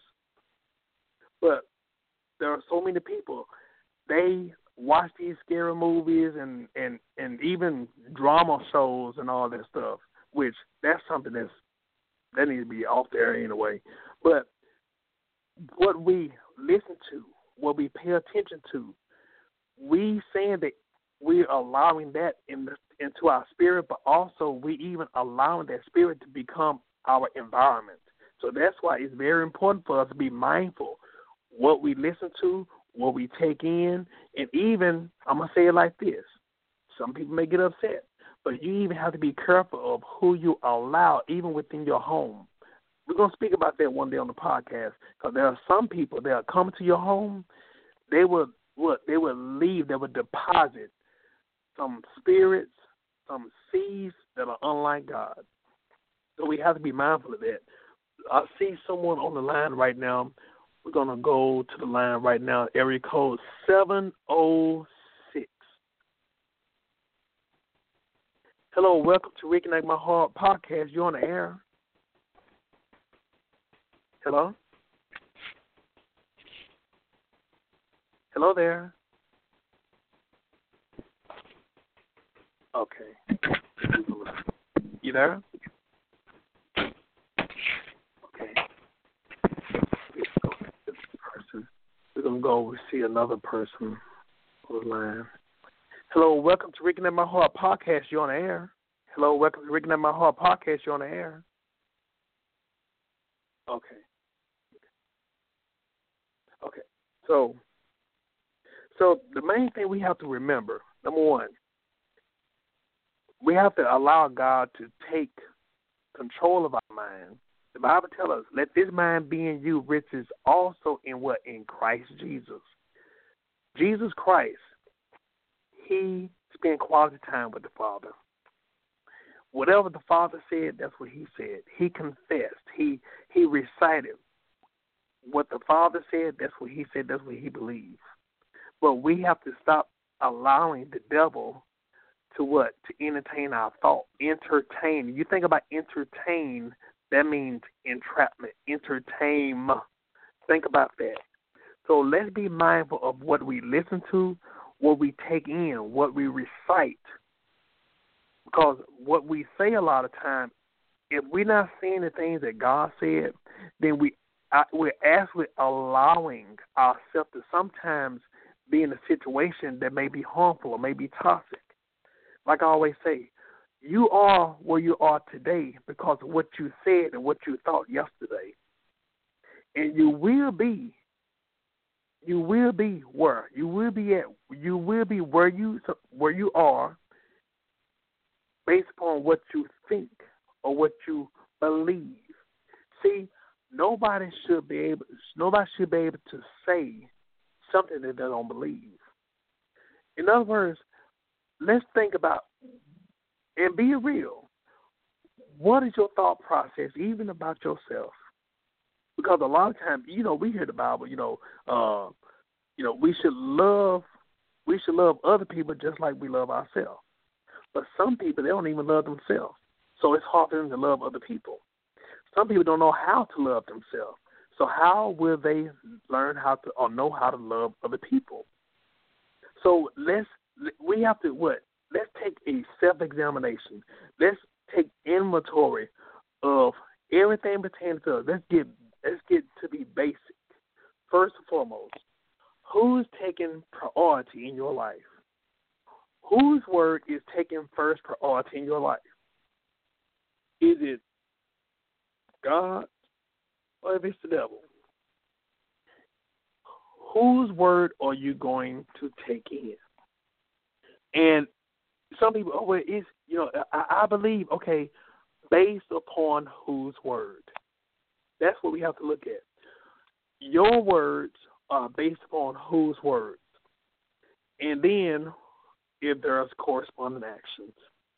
But there are so many people, they watch these scary movies and, and, and even drama shows and all that stuff, which that's something that's, that needs to be off there anyway. But what we listen to, what we pay attention to, we saying that we're allowing that in the, into our spirit, but also we even allowing that spirit to become our environment. So that's why it's very important for us to be mindful what we listen to, what we take in, and even, I'm going to say it like this, some people may get upset, but you even have to be careful of who you allow, even within your home. We're going to speak about that one day on the podcast, because there are some people that are coming to your home, they will, what, they will leave, they will deposit some spirits, some seeds that are unlike God. So we have to be mindful of that. I see someone on the line right now. We're going to go to the line right now, area code seven oh six. Hello, welcome to Reconnect My Heart podcast. You're on the air. Hello? Hello there. Okay. You there? Okay. We're going to go see another person on the line. Hello, welcome to Reconnect My Heart podcast. You're on the air. Hello, welcome to Reconnect My Heart podcast. You're on the air. Okay. Okay. So, so the main thing we have to remember, number one, we have to allow God to take control of our mind. The Bible tells us, let this mind be in you, which is also in what? In Christ Jesus. Jesus Christ, he spent quality time with the Father. Whatever the Father said, that's what he said. He confessed. He he recited. What the Father said, that's what he said, that's what he believed. But we have to stop allowing the devil to what? To entertain our thought. Entertain. You think about entertain, that means entrapment. Entertain. Think about that. So let's be mindful of what we listen to, what we take in, what we recite. Because what we say a lot of times, if we're not saying the things that God said, then we, uh, we're actually allowing ourselves to sometimes be in a situation that may be harmful or may be toxic. Like I always say, you are where you are today because of what you said and what you thought yesterday. And you will be, you will be where? You will be at, you will be where you, where you are based upon what you think or what you believe. See, nobody should be able, nobody should be able to say something that they don't believe. In other words, let's think about and be real. What is your thought process, even about yourself? Because a lot of times, you know, we hear the Bible. You know, uh, you know, we should love, we should love other people just like we love ourselves. But some people, they don't even love themselves, so it's hard for them to love other people. Some people don't know how to love themselves, so how will they learn how to or know how to love other people? So let's we have to what? Let's take a self-examination. Let's take inventory of everything pertaining to us. Let's get let's get to be basic. First and foremost, who's taking priority in your life? Whose word is taking first priority in your life? Is it God or if it's the devil? Whose word are you going to take in? And some people, oh, well, it's, you know, I, I believe, okay, based upon whose word? That's what we have to look at. Your words are based upon whose words? And then if there's corresponding actions.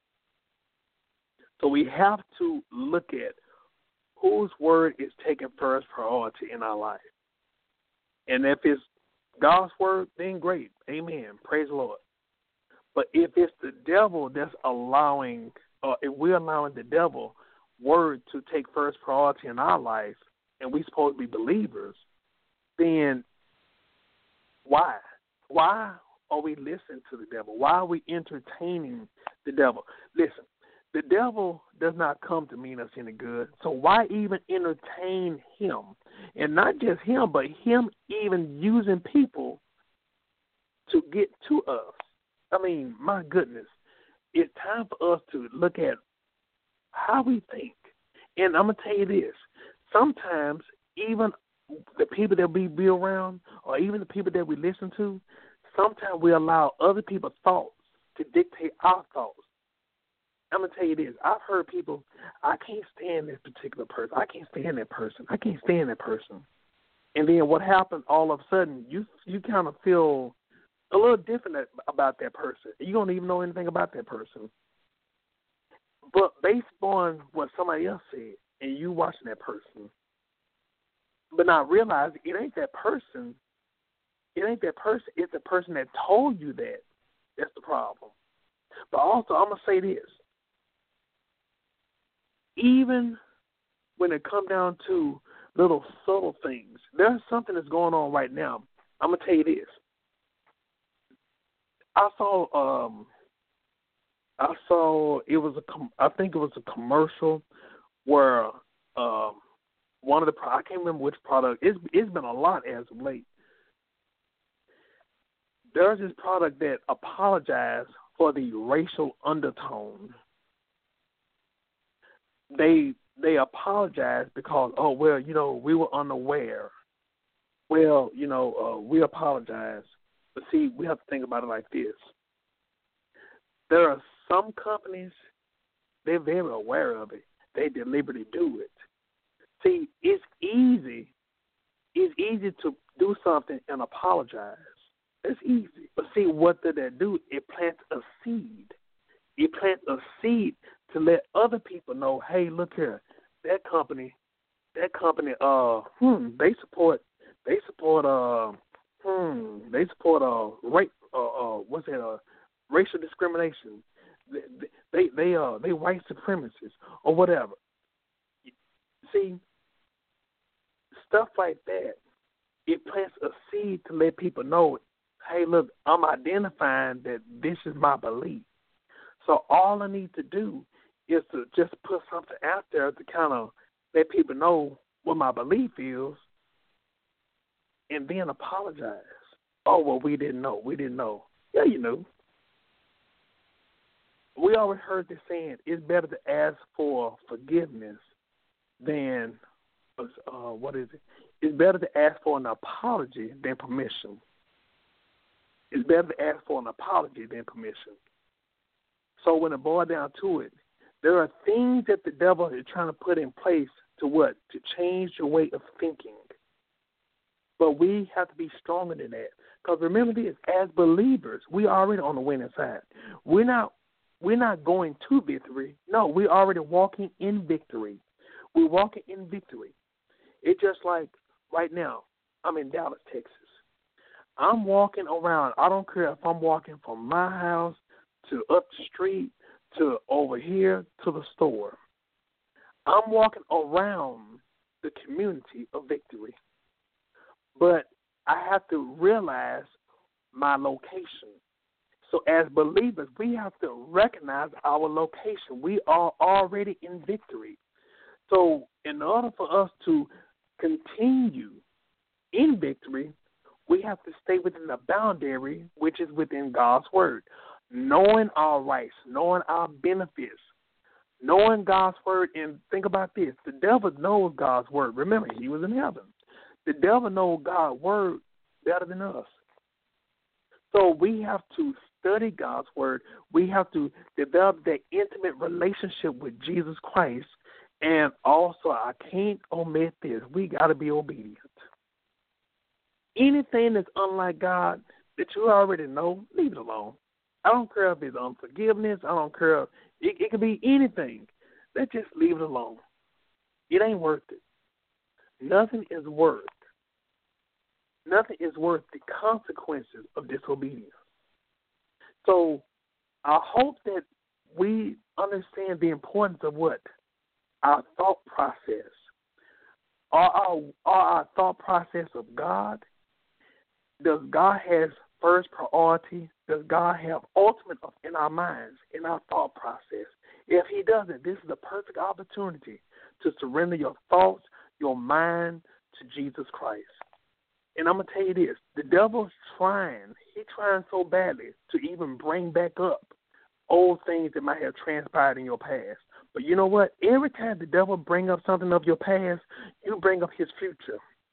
So we have to look at whose word is taking first priority in our life. And if it's God's word, then great. Amen. Praise the Lord. But if it's the devil that's allowing, or if we're allowing the devil word to take first priority in our life, and we're supposed to be believers, then why? Why are we listening to the devil? Why are we entertaining the devil? Listen, the devil does not come to mean us any good, so why even entertain him? And not just him, but him even using people to get to us. I mean, my goodness, it's time for us to look at how we think. And I'm going to tell you this, sometimes even the people that we be around or even the people that we listen to, sometimes we allow other people's thoughts to dictate our thoughts. I'm going to tell you this. I've heard people, I can't stand this particular person. I can't stand that person. I can't stand that person. And then what happens all of a sudden, you you kind of feel a little different about that person. You don't even know anything about that person. But based on what somebody else said and you watching that person, but not realizing it ain't that person, it ain't that person, it's the person that told you that. That's the problem. But also, I'm going to say this. Even when it comes down to little subtle things, there's something that's going on right now. I'm going to tell you this. I saw, um, I saw it was a, com- I think it was a commercial where um, one of the, I can't remember which product. It's it's been a lot as of late. There's this product that apologized for the racial undertone. They they apologized because, oh, well, you know, we were unaware. Well, you know, uh, we apologize. But see, we have to think about it like this. There are some companies, they're very aware of it. They deliberately do it. See, it's easy. It's easy to do something and apologize. It's easy. But see, what did that do? It plants a seed. It plants a seed to let other people know, hey, look here, that company, that company, uh, hmm, they support, they support, uh, hmm, they support, uh, rape, uh, uh, what's that, uh, racial discrimination. They, they, they, uh, they white supremacists or whatever. See, stuff like that it plants a seed to let people know, hey, look, I'm identifying that this is my belief. So all I need to do is to just put something out there to kind of let people know what my belief is and then apologize. Oh, well, we didn't know. We didn't know. Yeah, you knew. We always heard this saying, it's better to ask for forgiveness than, uh, what is it? It's better to ask for an apology than permission. It's better to ask for an apology than permission. So when it boils down to it, there are things that the devil is trying to put in place to what? To change your way of thinking. But we have to be stronger than that. Because remember this, as believers, we are already on the winning side. We're not we're not going to victory. No, we're already walking in victory. We're walking in victory. It's just like right now, I'm in Dallas, Texas. I'm walking around. I don't care if I'm walking from my house to up the street to over here to the store. I'm walking around the community of victory. But I have to realize my location. So as believers, we have to recognize our location. We are already in victory. So in order for us to continue in victory, we have to stay within the boundary, which is within God's word. Knowing our rights, knowing our benefits, knowing God's word. And think about this. The devil knows God's word. Remember, he was in heaven. The devil knows God's word better than us. So we have to study God's word. We have to develop that intimate relationship with Jesus Christ. And also, I can't omit this. We got to be obedient. Anything that's unlike God that you already know, leave it alone. I don't care if it's unforgiveness. I don't care. If, it, it could be anything. Let's just leave it alone. It ain't worth it. Nothing is worth. Nothing is worth the consequences of disobedience. So I hope that we understand the importance of what? Our thought process. Are our, are our thought process of God? Does God have first priority? Does God have ultimate in our minds, in our thought process? If he doesn't, this is the perfect opportunity to surrender your thoughts, your mind to Jesus Christ. And I'm going to tell you this, the devil's trying, he's trying so badly to even bring back up old things that might have transpired in your past. But you know what? Every time the devil bring up something of your past, you bring up his future.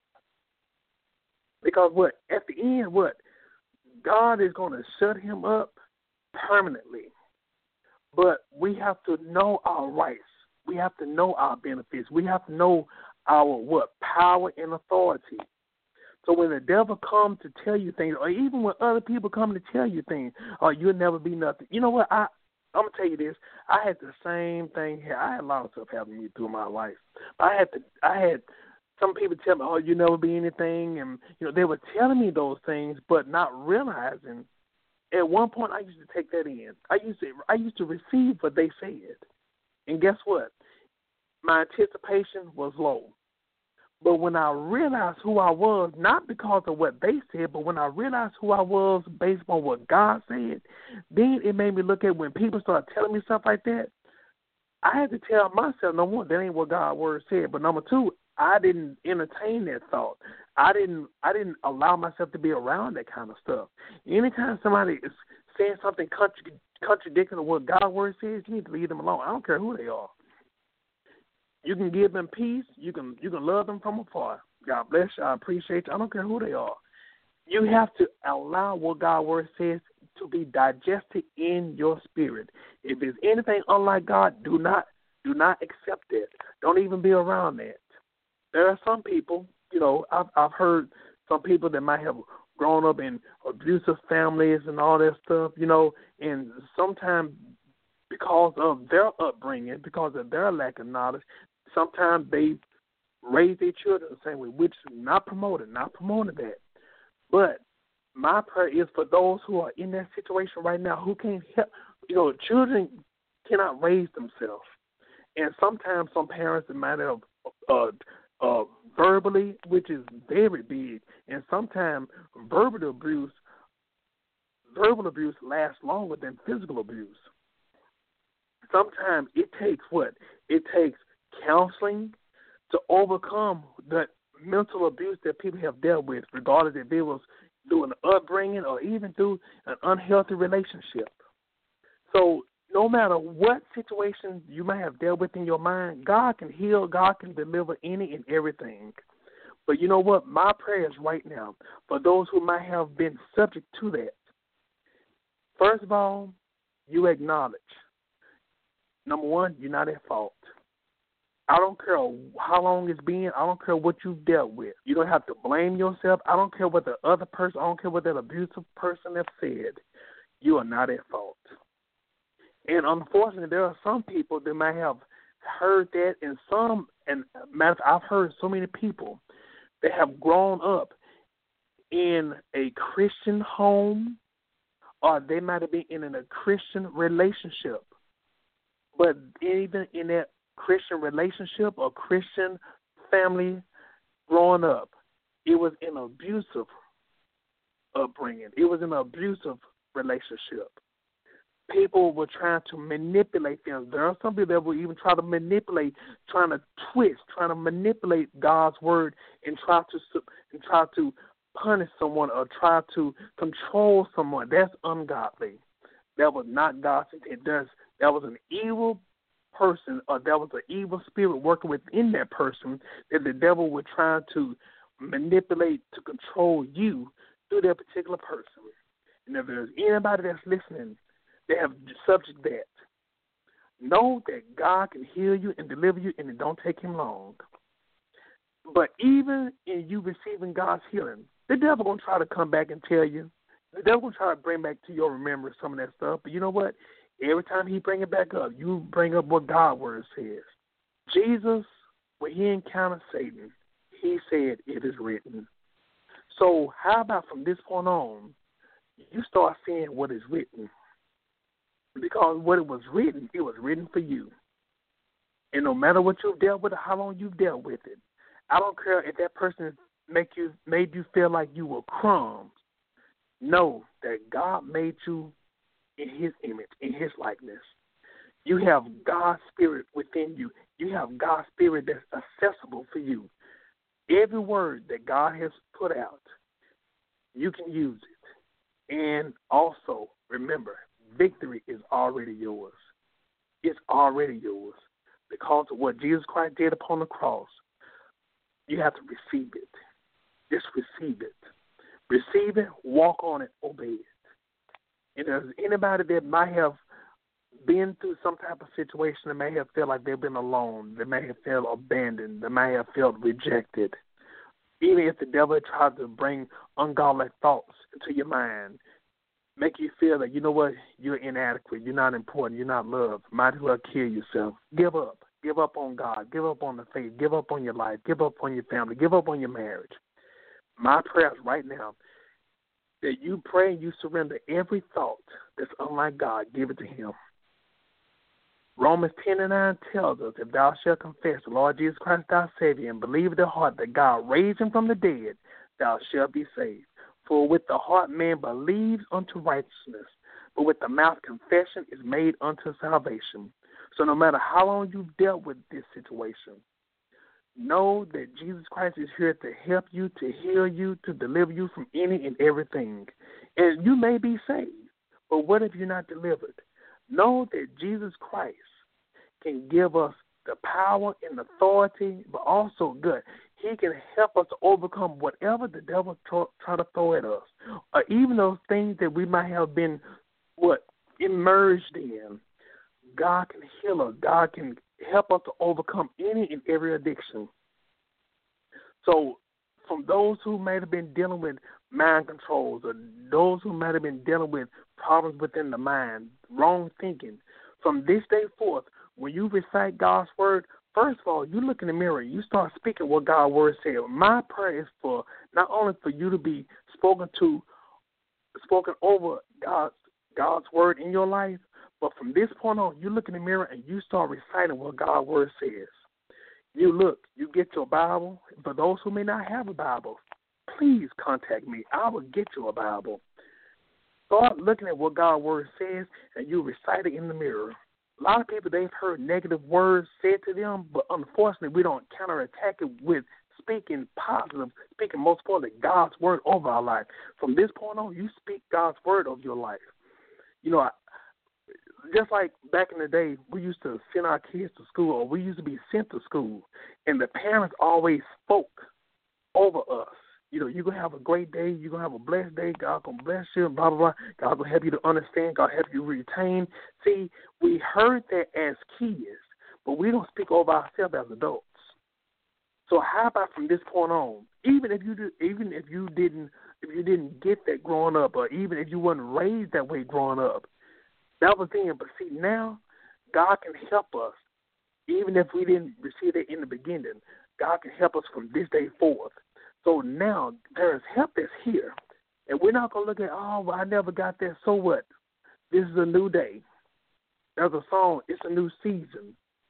Because what? At the end, what? God is going to shut him up permanently. But we have to know our rights. We have to know our benefits. We have to know our, what? Power and authority. So when the devil comes to tell you things, or even when other people come to tell you things, oh, you'll never be nothing. You know what? I, I'm going to tell you this. I had the same thing here. I had a lot of stuff happen to me through my life. I had to, I had some people tell me, oh, you'll never be anything. And, you know, they were telling me those things, but not realizing. At one point, I used to take that in. I used to, I used to receive what they said. And guess what? My anticipation was low. But when I realized who I was, not because of what they said, but when I realized who I was based on what God said, then it made me look at when people started telling me stuff like that, I had to tell myself, number one, that ain't what God's word said. But number two, I didn't entertain that thought. I didn't I didn't allow myself to be around that kind of stuff. Anytime somebody is saying something contra- contradicting to what God's word says, you need to leave them alone. I don't care who they are. You can give them peace. You can you can love them from afar. God bless you. I appreciate you. I don't care who they are. You have to allow what God's word says to be digested in your spirit. If there's anything unlike God, do not do not accept it. Don't even be around that. There are some people, you know, I've I've heard some people that might have grown up in abusive families and all that stuff, you know, and sometimes because of their upbringing, because of their lack of knowledge, sometimes they raise their children the same way, which is not promoted, not promoting that. But my prayer is for those who are in that situation right now who can't help, you know, children cannot raise themselves. And sometimes some parents might have uh, uh, verbally, which is very big, and sometimes verbal abuse, verbal abuse lasts longer than physical abuse. Sometimes it takes what? It takes counseling to overcome the mental abuse that people have dealt with, regardless if it was through an upbringing or even through an unhealthy relationship. So no matter what situation you may have dealt with in your mind, God can heal, God can deliver any and everything. But you know what? My prayer is right now for those who might have been subject to that. First of all, you acknowledge. Number one, you're not at fault. I don't care how long it's been. I don't care what you've dealt with. You don't have to blame yourself. I don't care what the other person, I don't care what that abusive person has said. You are not at fault. And unfortunately, there are some people that might have heard that, and some, and matter I've heard so many people that have grown up in a Christian home, or they might have been in a Christian relationship. But even in that Christian relationship or Christian family growing up, it was an abusive upbringing. It was an abusive relationship. People were trying to manipulate them. There are some people that will even try to manipulate, trying to twist, trying to manipulate God's word and try to and try to punish someone or try to control someone. That's ungodly. That was not God's intent. There's, that was an evil person, or that was an evil spirit working within that person that the devil was trying to manipulate to control you through that particular person. And if there's anybody that's listening, they have subject that, know that God can heal you and deliver you, and it don't take him long. But even in you receiving God's healing, the devil going to try to come back and tell you. The devil going to try to bring back to your remembrance some of that stuff. But you know what? Every time he bring it back up, you bring up what God's word says. Jesus, when he encountered Satan, he said, it is written. So how about from this point on, you start seeing what is written? Because what it was written, it was written for you. And no matter what you've dealt with or how long you've dealt with it, I don't care if that person make you made you feel like you were crumbs. Know that God made you in his image, in his likeness. You have God's spirit within you. You have God's spirit that's accessible for you. Every word that God has put out, you can use it. And also, remember, victory is already yours. It's already yours. Because of what Jesus Christ did upon the cross, you have to receive it. Just receive it. Receive it, walk on it, obey it. And if there's anybody that might have been through some type of situation that may have felt like they've been alone, they may have felt abandoned, they may have felt rejected, even if the devil tried to bring ungodly thoughts into your mind, make you feel that, you know what, you're inadequate, you're not important, you're not loved, might as well kill yourself. Give up. Give up on God. Give up on the faith. Give up on your life. Give up on your family. Give up on your marriage. My prayer is right now that you pray and you surrender every thought that's unlike God. Give it to him. Romans ten and nine tells us, if thou shalt confess the Lord Jesus Christ thy Savior and believe in the heart that God raised him from the dead, thou shalt be saved. For with the heart man believes unto righteousness, but with the mouth confession is made unto salvation. So no matter how long you've dealt with this situation, know that Jesus Christ is here to help you, to heal you, to deliver you from any and everything. And you may be saved, but what if you're not delivered? Know that Jesus Christ can give us the power and authority, but also good. He can help us to overcome whatever the devil try, try to throw at us, or even those things that we might have been, what, immersed in. God can heal us. God can help us to overcome any and every addiction. So from those who may have been dealing with mind controls, or those who might have been dealing with problems within the mind, wrong thinking, from this day forth, when you recite God's word, first of all, you look in the mirror, you start speaking what God's word said. My prayer is for not only for you to be spoken to, spoken over God's, God's word in your life, but from this point on, you look in the mirror and you start reciting what God's word says. You look, you get your Bible. For those who may not have a Bible, please contact me. I will get you a Bible. Start looking at what God's word says, and you recite it in the mirror. A lot of people, they've heard negative words said to them, but unfortunately, we don't counterattack it with speaking positive, speaking most importantly, God's word over our life. From this point on, you speak God's word over your life. You know, I, just like back in the day, we used to send our kids to school, or we used to be sent to school, and the parents always spoke over us. You know, you're going to have a great day. You're going to have a blessed day. God going to bless you, blah, blah, blah. God going to help you to understand. God help you retain. See, we heard that as kids, but we don't speak over ourselves as adults. So how about from this point on, even if you do, even if you didn't if you didn't get that growing up, or even if you weren't raised that way growing up, that was then. But see, now God can help us, even if we didn't receive it in the beginning. God can help us from this day forth. So now there is help that's here, and we're not gonna look at, oh, well, I never got that. So what? This is a new day. There's a song. It's a new season.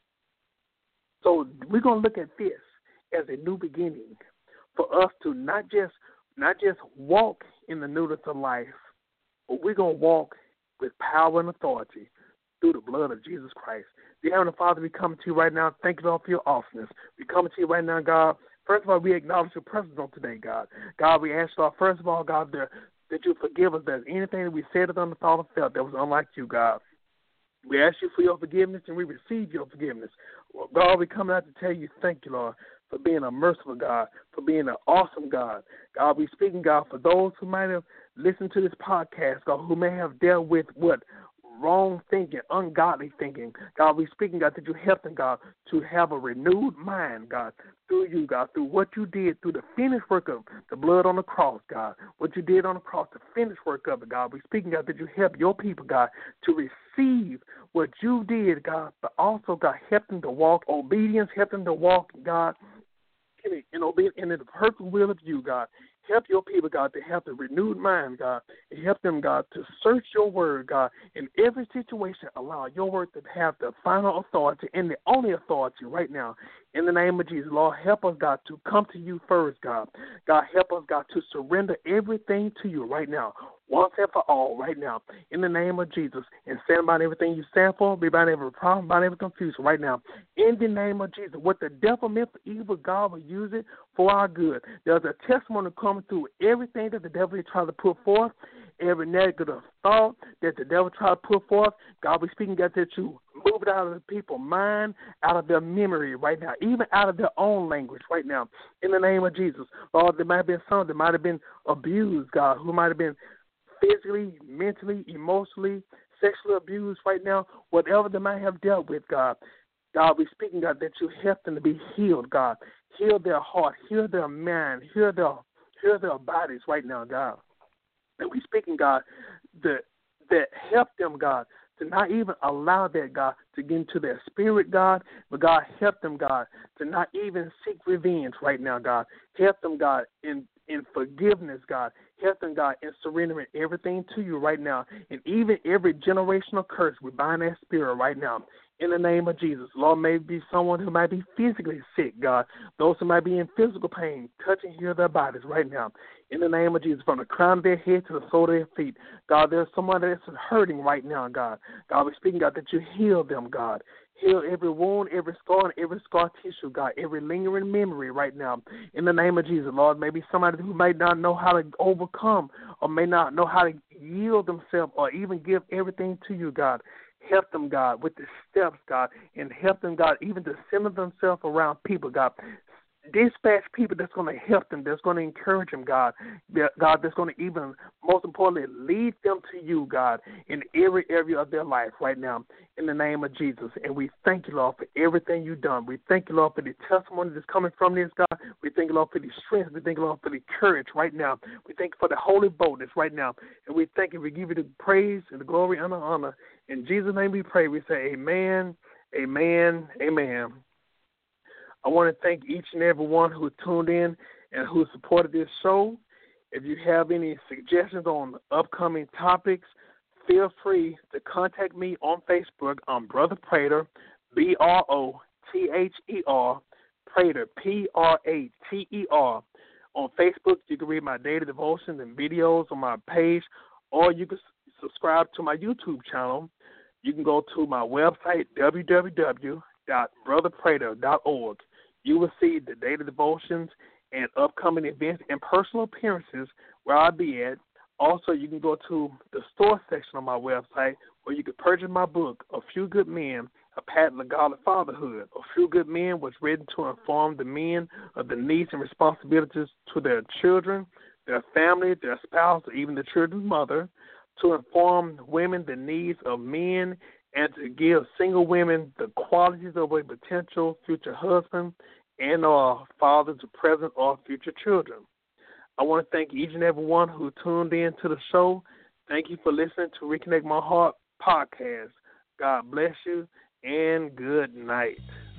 So we're gonna look at this as a new beginning for us to not just not just walk in the newness of life, but we're going to walk with power and authority through the blood of Jesus Christ. Dear Heavenly Father, we come to you right now. Thank you, Lord, for your awesomeness. We come to you right now, God. First of all, we acknowledge your presence on today, God. God, we ask, Lord, first of all, God, that, that you forgive us. That anything that we said or done, thought or felt that was unlike you, God. We ask you for your forgiveness, and we receive your forgiveness. Well, God, we come out to tell you thank you, Lord, for being a merciful God, for being an awesome God. God, we speaking, God, for those who might have listened to this podcast, God, who may have dealt with what? Wrong thinking, ungodly thinking. God, we speaking, God, that you help them, God, to have a renewed mind, God, through you, God, through what you did, through the finished work of the blood on the cross, God, what you did on the cross, the finished work of it, God. We speaking, God, that you help your people, God, to receive what you did, God, but also, God, help them to walk obedience, help them to walk, God, in obedience, in the perfect will of you, God. Help your people, God, to have the renewed mind, God, and help them, God, to search your word, God. In every situation, allow your word to have the final authority and the only authority right now. In the name of Jesus, Lord, help us, God, to come to you first, God. God, help us, God, to surrender everything to you right now, once and for all, right now, in the name of Jesus, and stand by everything you stand for, be by every problem, by every confusion right now. In the name of Jesus, what the devil meant for evil, God will use it for our good. There's a testimony coming through everything that the devil tried to put forth, every negative thought that the devil tried to put forth. God, we speaking, God, that you move it out of the people's mind, out of their memory right now, even out of their own language right now, in the name of Jesus. Lord, there might have been some that might have been abused, God, who might have been physically, mentally, emotionally, sexually abused right now, whatever they might have dealt with, God. God, we speaking, God, that you help them to be healed, God. Heal their heart, heal their mind, heal their, heal their bodies right now, God. And we speaking, God, that, that help them, God, to not even allow that, God, to get into their spirit, God, but God, help them, God, to not even seek revenge right now, God. Help them, God, in, in forgiveness, God. Help them, God, in surrendering everything to you right now. And even every generational curse, we bind that spirit right now. In the name of Jesus, Lord, may be someone who might be physically sick, God. Those who might be in physical pain, touch and heal their bodies right now. In the name of Jesus, from the crown of their head to the sole of their feet. God, there's someone that's hurting right now, God. God, we're speaking, God, that you heal them, God. Heal every wound, every scar, and every scar tissue, God, every lingering memory right now. In the name of Jesus, Lord, maybe somebody who may not know how to overcome or may not know how to yield themselves or even give everything to you, God. Help them, God, with the steps, God, and help them, God, even to center themselves around people, God. Dispatch people that's going to help them, that's going to encourage them, God. God, that's going to even, most importantly, lead them to you, God, in every area of their life right now, in the name of Jesus. And we thank you, Lord, for everything you've done. We thank you, Lord, for the testimony that's coming from this, God. We thank you, Lord, for the strength. We thank you, Lord, for the courage right now. We thank you for the holy boldness right now. And we thank you. We give you the praise and the glory and the honor. In Jesus' name we pray. We say amen, amen, amen. I want to thank each and every one who tuned in and who supported this show. If you have any suggestions on upcoming topics, feel free to contact me on Facebook. I'm Brother Prater, B R O T H E R, Prater, P R A T E R. On Facebook, you can read my daily devotions and videos on my page, or you can subscribe to my YouTube channel. You can go to my website, w w w dot brother prater dot org. You will see the daily devotions and upcoming events and personal appearances where I'll be at. Also, you can go to the store section on my website where you can purchase my book, A Few Good Men, A Pattern of Godly Fatherhood. A Few Good Men was written to inform the men of the needs and responsibilities to their children, their family, their spouse, or even the children's mother, to inform women the needs of men, and to give single women the qualities of a potential future husband and or father to present or future children. I want to thank each and every one who tuned in to the show. Thank you for listening to Reconnect My Heart podcast. God bless you, and good night.